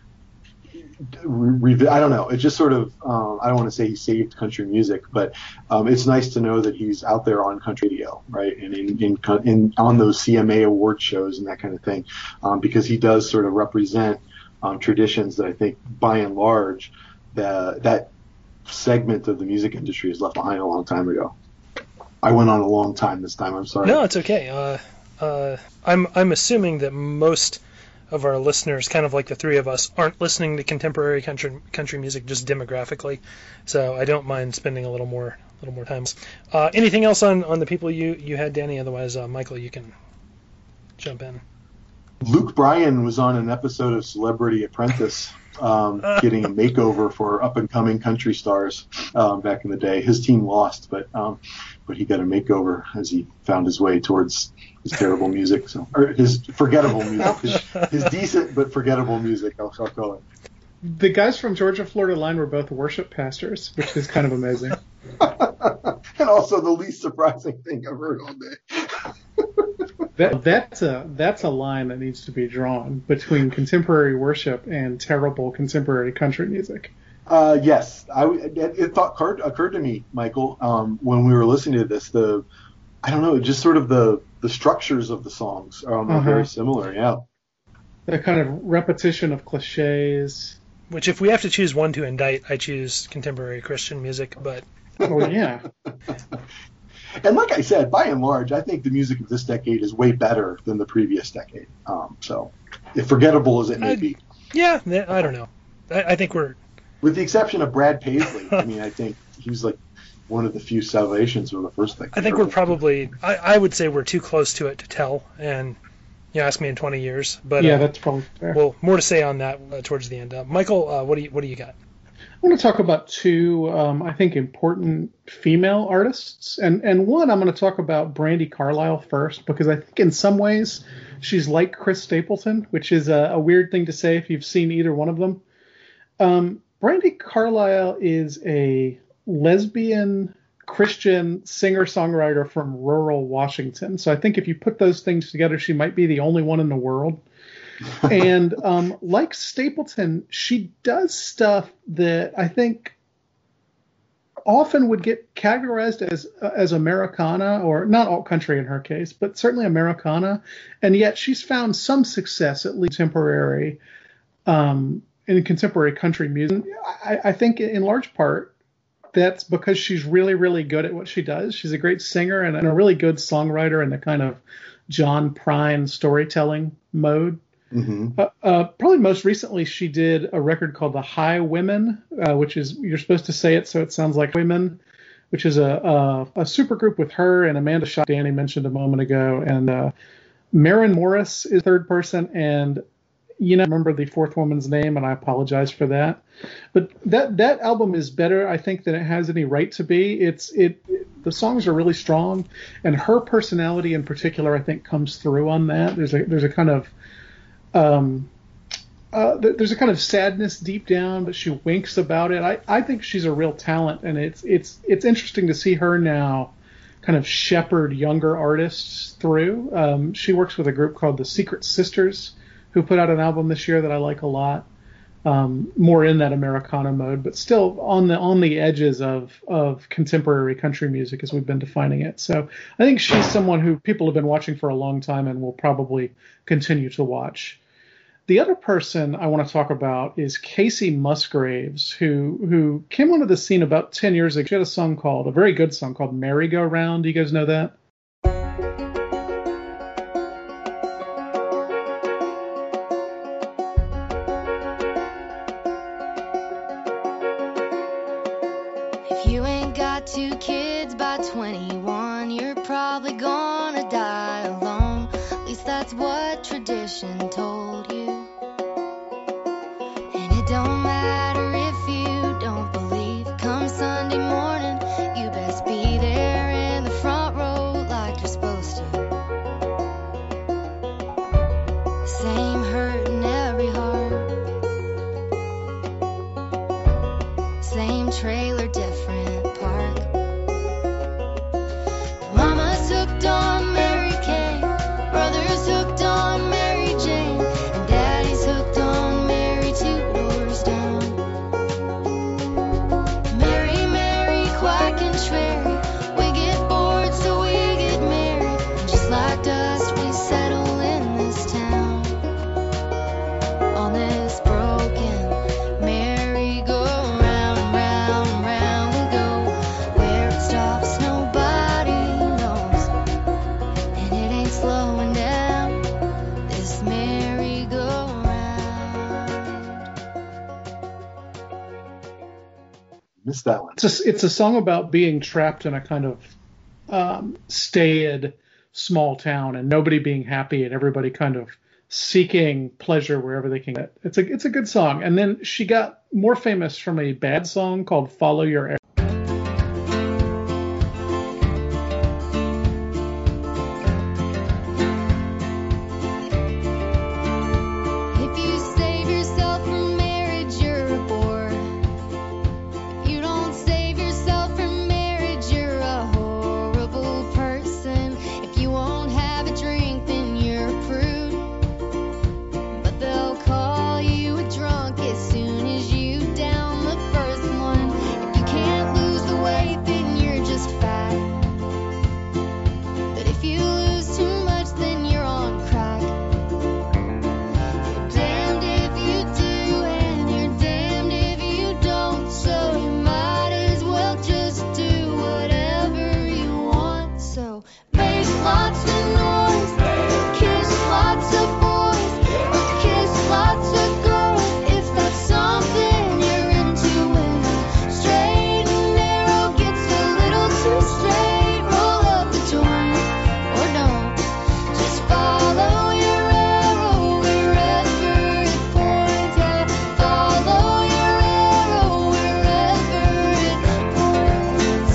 Re- I don't know. It just sort of, um, I don't want to say he saved country music, but um, it's nice to know that he's out there on country radio, right? And in, in, in on those C M A award shows and that kind of thing, um, because he does sort of represent um, traditions that I think by and large the, that segment of the music industry is left behind a long time ago. I went on a long time this time. I'm sorry. No, it's okay. Uh, uh, I'm I'm assuming that most of our listeners, kind of like the three of us, aren't listening to contemporary country country music just demographically. So I don't mind spending a little more a little more time. Uh, anything else on, on the people you, you had, Danny? Otherwise, uh, Michael, you can jump in. Luke Bryan was on an episode of Celebrity Apprentice, um, getting a makeover for up-and-coming country stars um, back in the day. His team lost, but um, but he got a makeover as he found his way towards his terrible music, so or his forgettable music, his, his decent but forgettable music. I'll, I'll call it. The guys from Georgia Florida Line were both worship pastors, which is kind of amazing. And also the least surprising thing I've heard all day. That, that's a that's a line that needs to be drawn between contemporary worship and terrible contemporary country music. Uh, yes, I it, it thought occurred, occurred to me, Michael, um, when we were listening to this. The I don't know, just sort of the the structures of the songs um, are uh-huh. very similar. Yeah, the kind of repetition of cliches. Which, if we have to choose one to indict, I choose contemporary Christian music. But oh yeah. And like I said, by and large, I think the music of this decade is way better than the previous decade. Um, so, if forgettable as it may I, be. Yeah, I don't know. I, I think we're... With the exception of Brad Paisley, I mean, I think he was like one of the few salvations from the first thing. I think we're probably... I, I would say we're too close to it to tell, and you ask me in twenty years. But yeah, uh, that's probably fair. Well, more to say on that uh, towards the end. Uh, Michael, uh, what do you what do you got? I want to talk about two, um, I think, important female artists. And, and one, I'm going to talk about Brandi Carlile first, because I think in some ways she's like Chris Stapleton, which is a, a weird thing to say if you've seen either one of them. Um, Brandi Carlile is a lesbian Christian singer-songwriter from rural Washington. So I think if you put those things together, she might be the only one in the world. And um, like Stapleton, she does stuff that I think often would get categorized as uh, as Americana, or not alt country in her case, but certainly Americana. And yet she's found some success, at least temporary, um, in contemporary country music. I, I think in large part that's because she's really, really good at what she does. She's a great singer and a really good songwriter in the kind of John Prine storytelling mode. Mm-hmm. Uh, uh, probably most recently, she did a record called The High Women, uh, which is, you're supposed to say it so it sounds like women, which is a, a, a super group with her and Amanda Shaw, Danny mentioned a moment ago. And uh, Maren Morris is third person. And you know, I remember the fourth woman's name, and I apologize for that. But that that album is better, I think, than it has any right to be. It's it, it the songs are really strong, and her personality in particular, I think, comes through on that. There's a there's a kind of um, uh, there's a kind of sadness deep down, but she winks about it. I, I think she's a real talent, and it's it's it's interesting to see her now kind of shepherd younger artists through. Um, she works with a group called the Secret Sisters, who put out an album this year that I like a lot. Um, more in that Americana mode, but still on the on the edges of of contemporary country music as we've been defining it. So I think she's someone who people have been watching for a long time and will probably continue to watch. The other person I want to talk about is Casey Musgraves, who who came onto the scene about ten years ago. She had a song called, a very good song called Merry Go Round. Do you guys know that? If you ain't got two kids by twenty-one, you're probably gonna die alone. At least that's what tradition told you. And it don't matter if you don't believe. Come Sunday morning, you best be there in the front row like you're supposed to. Same hurt in every heart. Same trailer, different park. Mama's hooked on Mary Kay, brother's hooked on Mary Jane, and daddy's hooked on Mary two doors down. Mary, Mary, quack and Trary, we get bored so we get married, and just like dust we settle in this town. On this broken merry-go-round, round, round we go. Where it stops nobody knows, and it ain't slowing down, this merry-go-round. Missed that one. It's a, it's a song about being trapped in a kind of um, staid small town and nobody being happy and everybody kind of seeking pleasure wherever they can get. It's a it's a good song. And then she got more famous from a bad song called Follow Your Arrow. If you save yourself from marriage, you're a bore. If you don't save yourself from marriage, you're a horrible person. If you won't have a drink, then you're a prude. But they'll call you a drunk as soon as you down the first one. If you can't lose the weight, then you're just fat. But if you lose too much, then you're on crack. You're damned if you do, and you're damned if you don't. So you might as well just do whatever you want. So make lots of noise, kiss lots of boys, kiss lots of girls, if that's something you're into. When the straight and narrow gets a little too straight, roll up the joint, or don't. Just follow your arrow wherever it points. Yeah, follow your arrow wherever it points.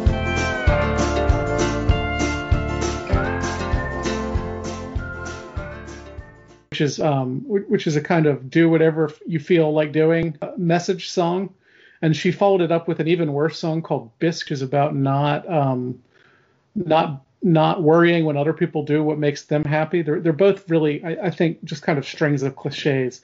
which is um, wh- which is a kind of do whatever you feel like doing uh, message song. And she followed it up with an even worse song called Bisque, which is about not um, not not worrying when other people do what makes them happy. They're they're both really, I, I think, just kind of strings of cliches.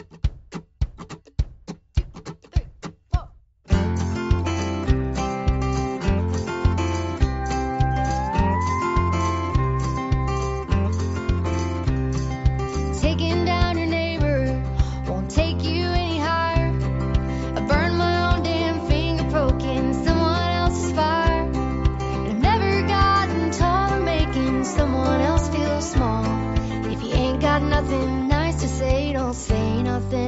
Taking down your neighbor won't take you any higher. I burned my own damn finger poking someone else's fire. And I've never gotten taught of making someone else feel small. If you ain't got nothing nice to say, don't say nothing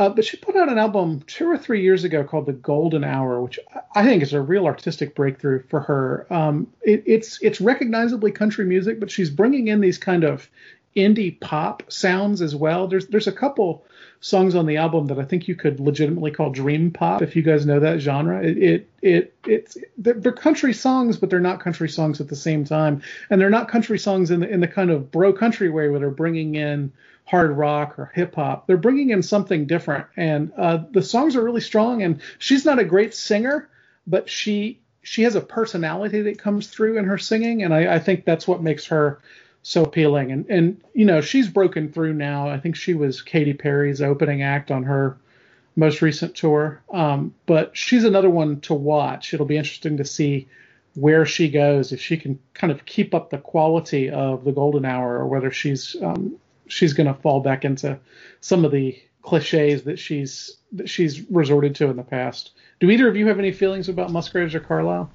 Uh, but she put out an album two or three years ago called The Golden Hour, which I think is a real artistic breakthrough for her. Um, it, it's it's recognizably country music, but she's bringing in these kind of indie pop sounds as well. There's there's a couple songs on the album that I think you could legitimately call dream pop, if you guys know that genre. It it, it it's they're, they're country songs, but they're not country songs at the same time, and they're not country songs in the in the kind of bro country way where they're bringing in hard rock or hip hop. They're bringing in something different, and uh, the songs are really strong. And she's not a great singer, but she she has a personality that comes through in her singing, and I, I think that's what makes her so appealing. And and you know, she's broken through now. I think she was Katy Perry's opening act on her most recent tour. Um, but she's another one to watch. It'll be interesting to see where she goes, if she can kind of keep up the quality of The Golden Hour, or whether she's um, she's going to fall back into some of the cliches that she's that she's resorted to in the past. Do either of you have any feelings about Musgraves or Carlisle?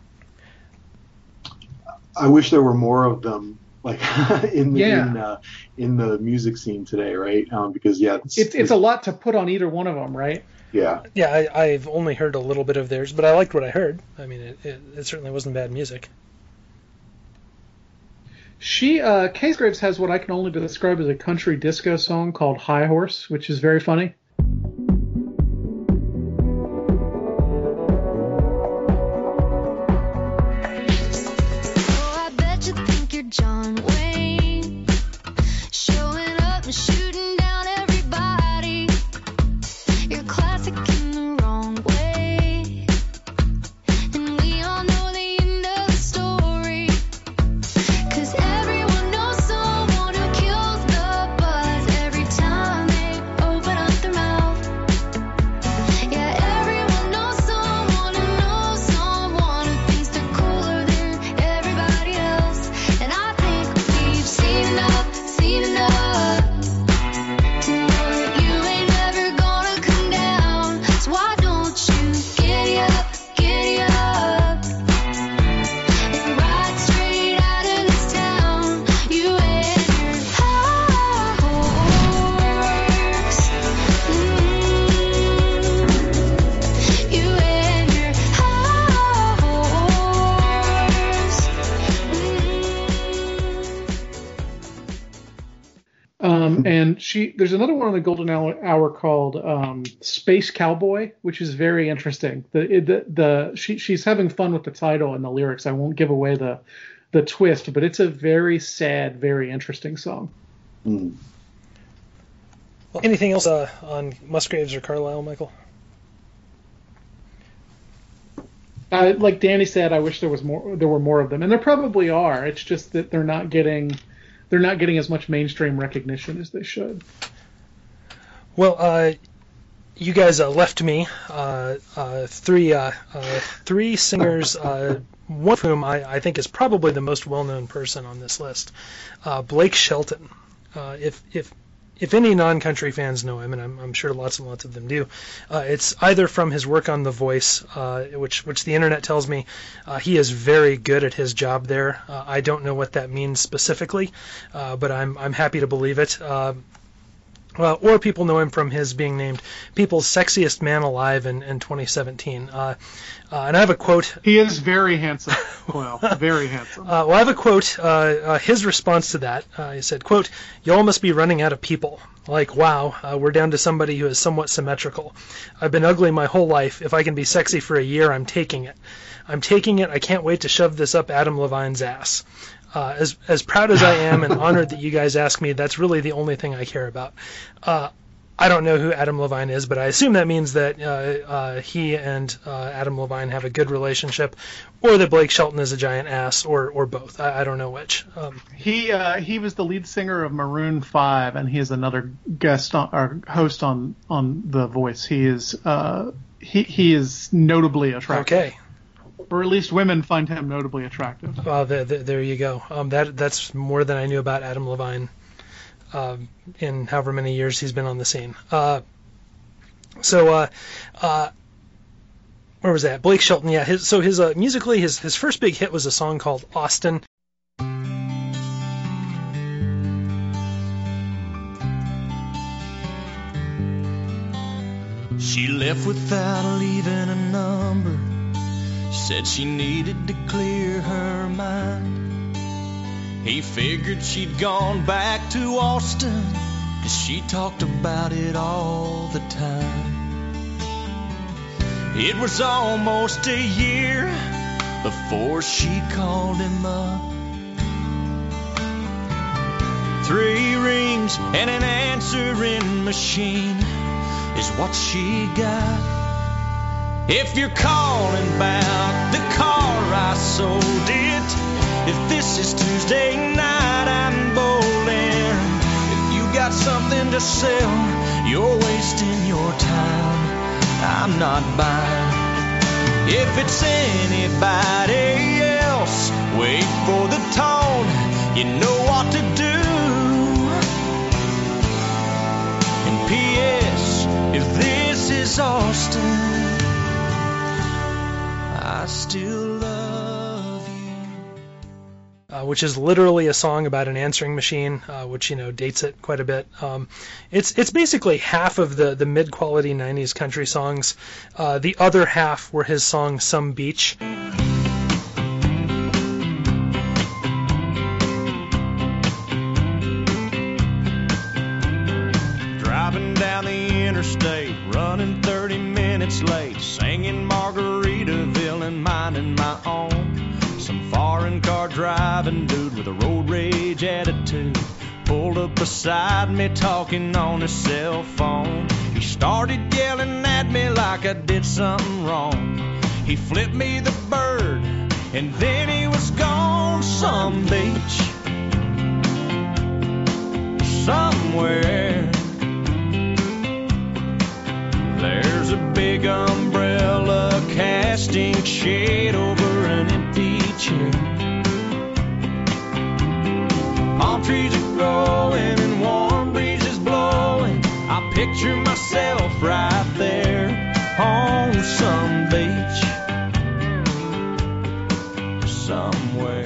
I wish there were more of them, like in the Yeah. in, uh, in the music scene today, right? Um, because yeah, it's, It's it's a lot to put on either one of them, right? yeah. Yeah, I, I've only heard a little bit of theirs, but I liked what I heard. I mean, it, it, it certainly wasn't bad music. She, uh, Casgraves has what I can only describe as a country disco song called High Horse, which is very funny. Oh, I bet you think you're John Wayne, showing up and shooting down everybody. You're classic in the wrong way, and we all know the end of the story. 'Cause everyone knows someone who kills the buzz every time they open up their mouth. Yeah, everyone knows someone who knows someone who thinks they're cooler than everybody else. And I think we've seen enough, seen enough to know that you ain't never gonna come down. So why don't you giddy up, giddy up, and ride straight out of this town? You and your high horse. Mm. You and your high horse. Um, and she, there's another one on the Golden Hour, hour called um, Space Cowboy, which is very interesting. The, the the she she's having fun with the title and the lyrics. I won't give away the the twist, but it's a very sad, very interesting song. Mm. Well, anything else uh, on Musgraves or Carlisle, Michael? Uh, like Danny said, I wish there was more. There were more of them, and there probably are. It's just that they're not getting they're not getting as much mainstream recognition as they should. Well, uh, you guys uh, left me uh, uh, three uh, uh, three singers, uh, one of whom I, I think is probably the most well-known person on this list, uh, Blake Shelton. Uh, if if if any non-country fans know him, and I'm, I'm sure lots and lots of them do, uh, it's either from his work on The Voice, uh, which which the internet tells me uh, he is very good at his job there. Uh, I don't know what that means specifically, uh, but I'm I'm happy to believe it. Uh, Uh, or people know him from his being named People's Sexiest Man Alive in, in twenty seventeen. Uh, uh, and I have a quote. He is very handsome. Well, very handsome. Uh, well, I have a quote. Uh, uh, his response to that, uh, he said, quote, "Y'all must be running out of people. Like, wow, uh, we're down to somebody who is somewhat symmetrical. I've been ugly my whole life. If I can be sexy for a year, I'm taking it. I'm taking it. I can't wait to shove this up Adam Levine's ass." Uh, as as proud as I am and honored that you guys asked me, that's really the only thing I care about. Uh, I don't know who Adam Levine is, but I assume that means that uh, uh, he and uh, Adam Levine have a good relationship, or that Blake Shelton is a giant ass, or or both. I, I don't know which. Um, He uh, he was the lead singer of Maroon five, and he is another guest on, or host on on The Voice. He is uh, he he is notably attractive. okay. Or at least women find him notably attractive. Well, the, the, there you go. Um, that that's more than I knew about Adam Levine um, in however many years he's been on the scene. Uh, so, uh, uh, where was that? Blake Shelton. Yeah. His, so his uh, musically, his his first big hit was a song called Austin. She left without leaving a number. Said she needed to clear her mind. He figured she'd gone back to Austin, 'cause she talked about it all the time. It was almost a year before she called him up. Three rings and an answering machine is what she got. If you're calling about the car I sold it, if this is Tuesday night I'm bowling, if you got something to sell, you're wasting your time, I'm not buying. If it's anybody else, wait for the tone, you know what to do. And P S if this is Austin, I still love you. Uh, which is literally a song about an answering machine, uh, which, you know, dates it quite a bit. Um, it's it's basically half of the, the mid-quality nineties country songs. Uh, the other half were his song Some Beach. Driving down the interstate, running thirty minutes late, singing Margaritaville and minding my own. Some foreign car driving dude with a road rage attitude pulled up beside me talking on his cell phone. He started yelling at me like I did something wrong. He flipped me the bird and then he was gone. Some beach somewhere, there's a big umbrella casting shade over an empty chair. Palm trees are growing and warm breezes blowing. I picture myself right there on some beach somewhere.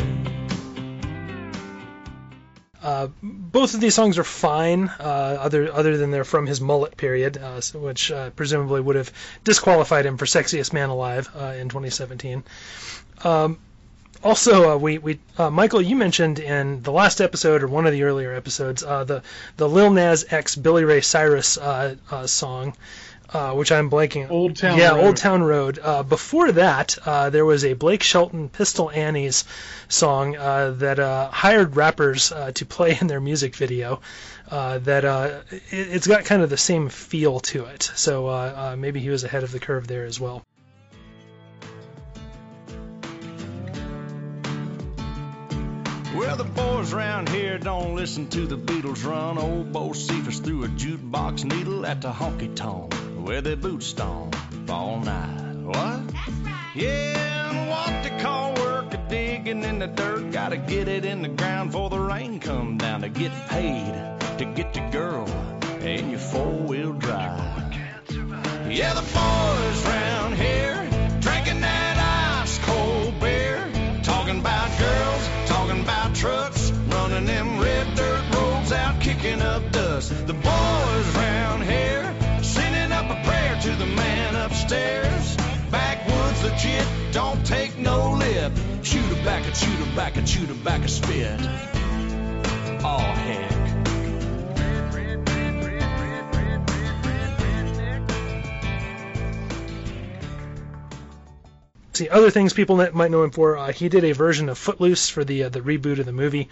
Uh, both of these songs are fine, uh, other other than they're from his mullet period, uh, so, which uh, presumably would have disqualified him for Sexiest Man Alive uh, in twenty seventeen. Um, also, uh, we we uh, Michael, you mentioned in the last episode or one of the earlier episodes uh, the the Lil Nas X Billy Ray Cyrus uh, uh, song. Uh, which I'm blanking. Old Town yeah, Road. Old Town Road. Uh, before that, uh, there was a Blake Shelton Pistol Annie's song uh, that uh, hired rappers uh, to play in their music video. Uh, that uh, it, it's got kind of the same feel to it. So uh, uh, maybe he was ahead of the curve there as well. Well, the boys around here don't listen to the Beatles run. Old Bo Cephas threw a jukebox needle at the honky-tonk where they boot stomp all night. What? That's right. Yeah, and what they call work a digging in the dirt. Gotta get it in the ground before the rain come down to get paid to get the girl in your four-wheel drive. Yeah, the boys around here drinking that ice-cold beer, talking about girls, talking about trucks, running them red dirt roads out, kicking up dust. The boys around here sending up a prayer to the man upstairs. Backwoods legit, don't take no lip. Shoot her back and shoot her back and shoot her back a spit. Oh, heck. See, other things people that might know him for, uh, he did a version of Footloose for the uh, the reboot of the movie.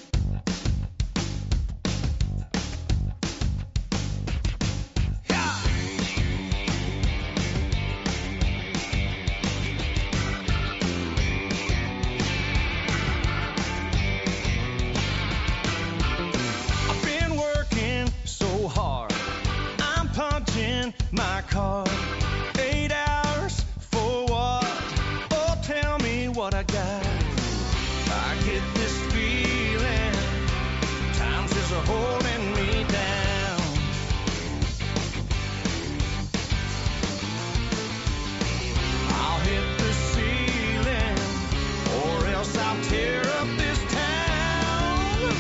I've been working so hard, I'm punching my card. Eight hours for what? Oh, tell me what I got. I get this feeling, time's just a holding me down. I'll hit the ceiling, or else I'll tear up this town.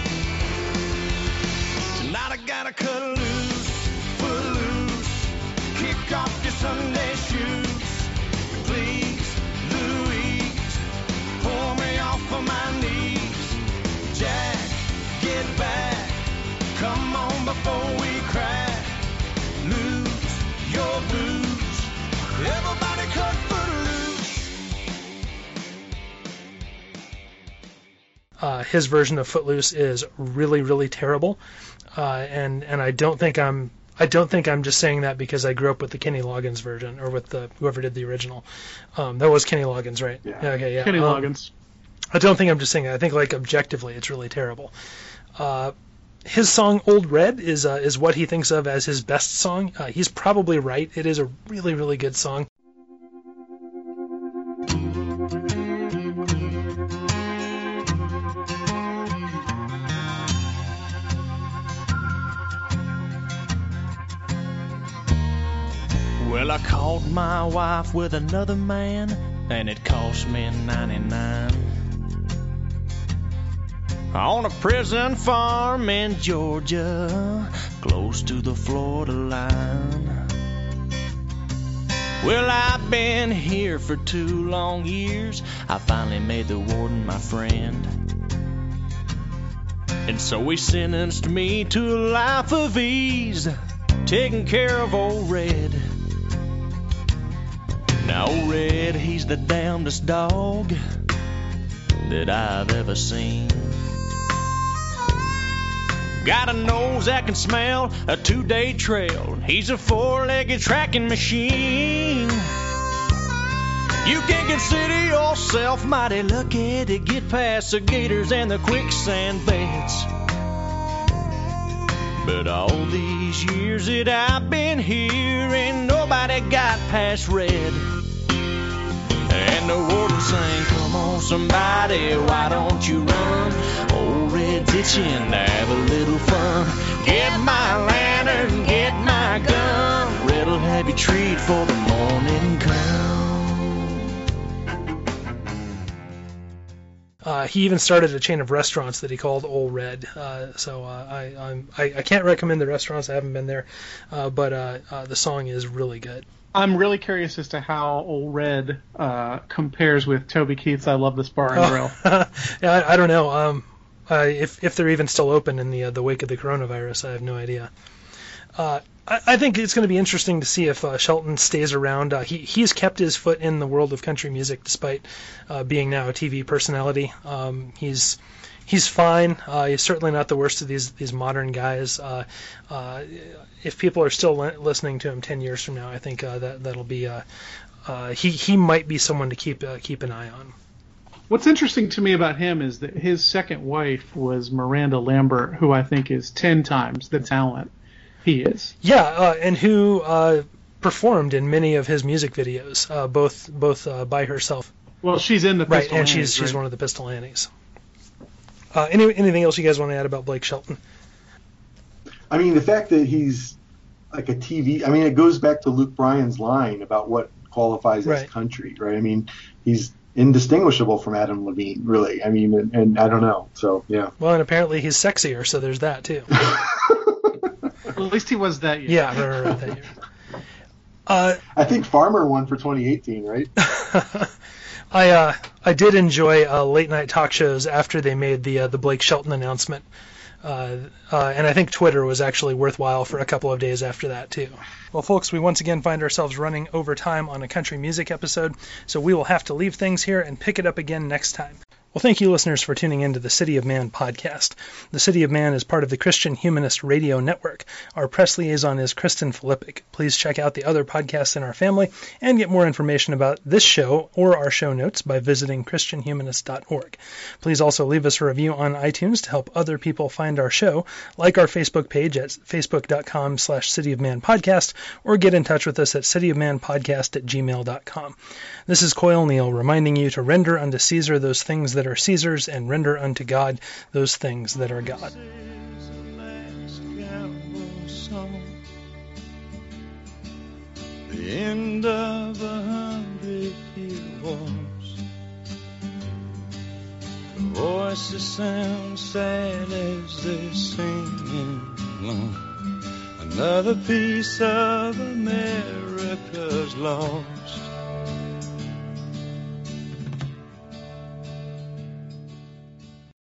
Tonight I gotta cut loose, foot loose. Uh, his version of Footloose is really, really terrible, uh, and and I don't think I'm I don't think I'm just saying that because I grew up with the Kenny Loggins version or with the whoever did the original. Um, that was Kenny Loggins, right? Yeah. Okay, yeah. Kenny um, Loggins. I don't think I'm just saying that. I think like objectively, it's really terrible. Uh, his song "Old Red" is uh, is what he thinks of as his best song. Uh, he's probably right. It is a really, really good song. Well, I caught my wife with another man, and it cost me ninety-nine. On a prison farm in Georgia, close to the Florida line. Well, I've been here for two long years. I finally made the warden my friend. And so he sentenced me to a life of ease, taking care of old Red. Now, old Red, he's the damnedest dog that I've ever seen. Got a nose that can smell a two-day trail. He's a four-legged tracking machine. You can consider yourself mighty lucky to get past the gators and the quicksand beds. But all these years that I've been here, ain't nobody got past Red. And the warden sang, "Come on, somebody, why don't you run? Old Red's itching to have a little fun. Get my lantern, get my gun. Red'll have you treat for the morning come." Uh, he even started a chain of restaurants that he called Old Red. Uh, so uh, I, I'm, I I can't recommend the restaurants. I haven't been there, uh, but uh, uh, the song is really good. I'm really curious as to how Old Red uh, compares with Toby Keith's "I Love This Bar and Grill." yeah, I, I don't know. Um, uh, if if they're even still open in the uh, the wake of the coronavirus, I have no idea. Uh, I, I think it's going to be interesting to see if uh, Shelton stays around. Uh, he he's kept his foot in the world of country music despite uh, being now a T V personality. Um, he's he's fine. Uh, he's certainly not the worst of these these modern guys. Uh, uh, if people are still li- listening to him ten years from now, I think uh, that that'll be uh, uh, he he might be someone to keep uh, keep an eye on. What's interesting to me about him is that his second wife was Miranda Lambert, who I think is ten times the talent he is. Yeah, uh, and who uh, performed in many of his music videos, uh, both both uh, by herself. Well, she's in the right, Pistol and Annies, she's she's right? one of the Pistol Annies. Uh, any anything else you guys want to add about Blake Shelton? I mean, the fact that he's like a T V. I mean, it goes back to Luke Bryan's line about what qualifies Right. as country, right? I mean, he's indistinguishable from Adam Levine, really. I mean, and, and I don't know. So yeah. Well, and apparently he's sexier, so there's that too. Well, at least he was that year. Yeah, right, right, right, that year. Uh, I think Farmer won for twenty eighteen, right? I uh, I did enjoy uh, late night talk shows after they made the uh, the Blake Shelton announcement, uh, uh, and I think Twitter was actually worthwhile for a couple of days after that too. Well, folks, we once again find ourselves running over time on a country music episode, so we will have to leave things here and pick it up again next time. Well, thank you, listeners, for tuning in to the City of Man podcast. The City of Man is part of the Christian Humanist Radio Network. Our press liaison is Kristen Filippic. Please check out the other podcasts in our family and get more information about this show or our show notes by visiting christian humanist dot org. Please also leave us a review on iTunes to help other people find our show, like our Facebook page at facebook.com slash City of Man podcast, or get in touch with us at cityofmanpodcast at gmail dot com. This is Coyle Neal reminding you to render unto Caesar those things that are Caesar's, and render unto God those things that are God. The end of a hundred year wars. The voices sound sad as they're singing along. Another piece of America's lost.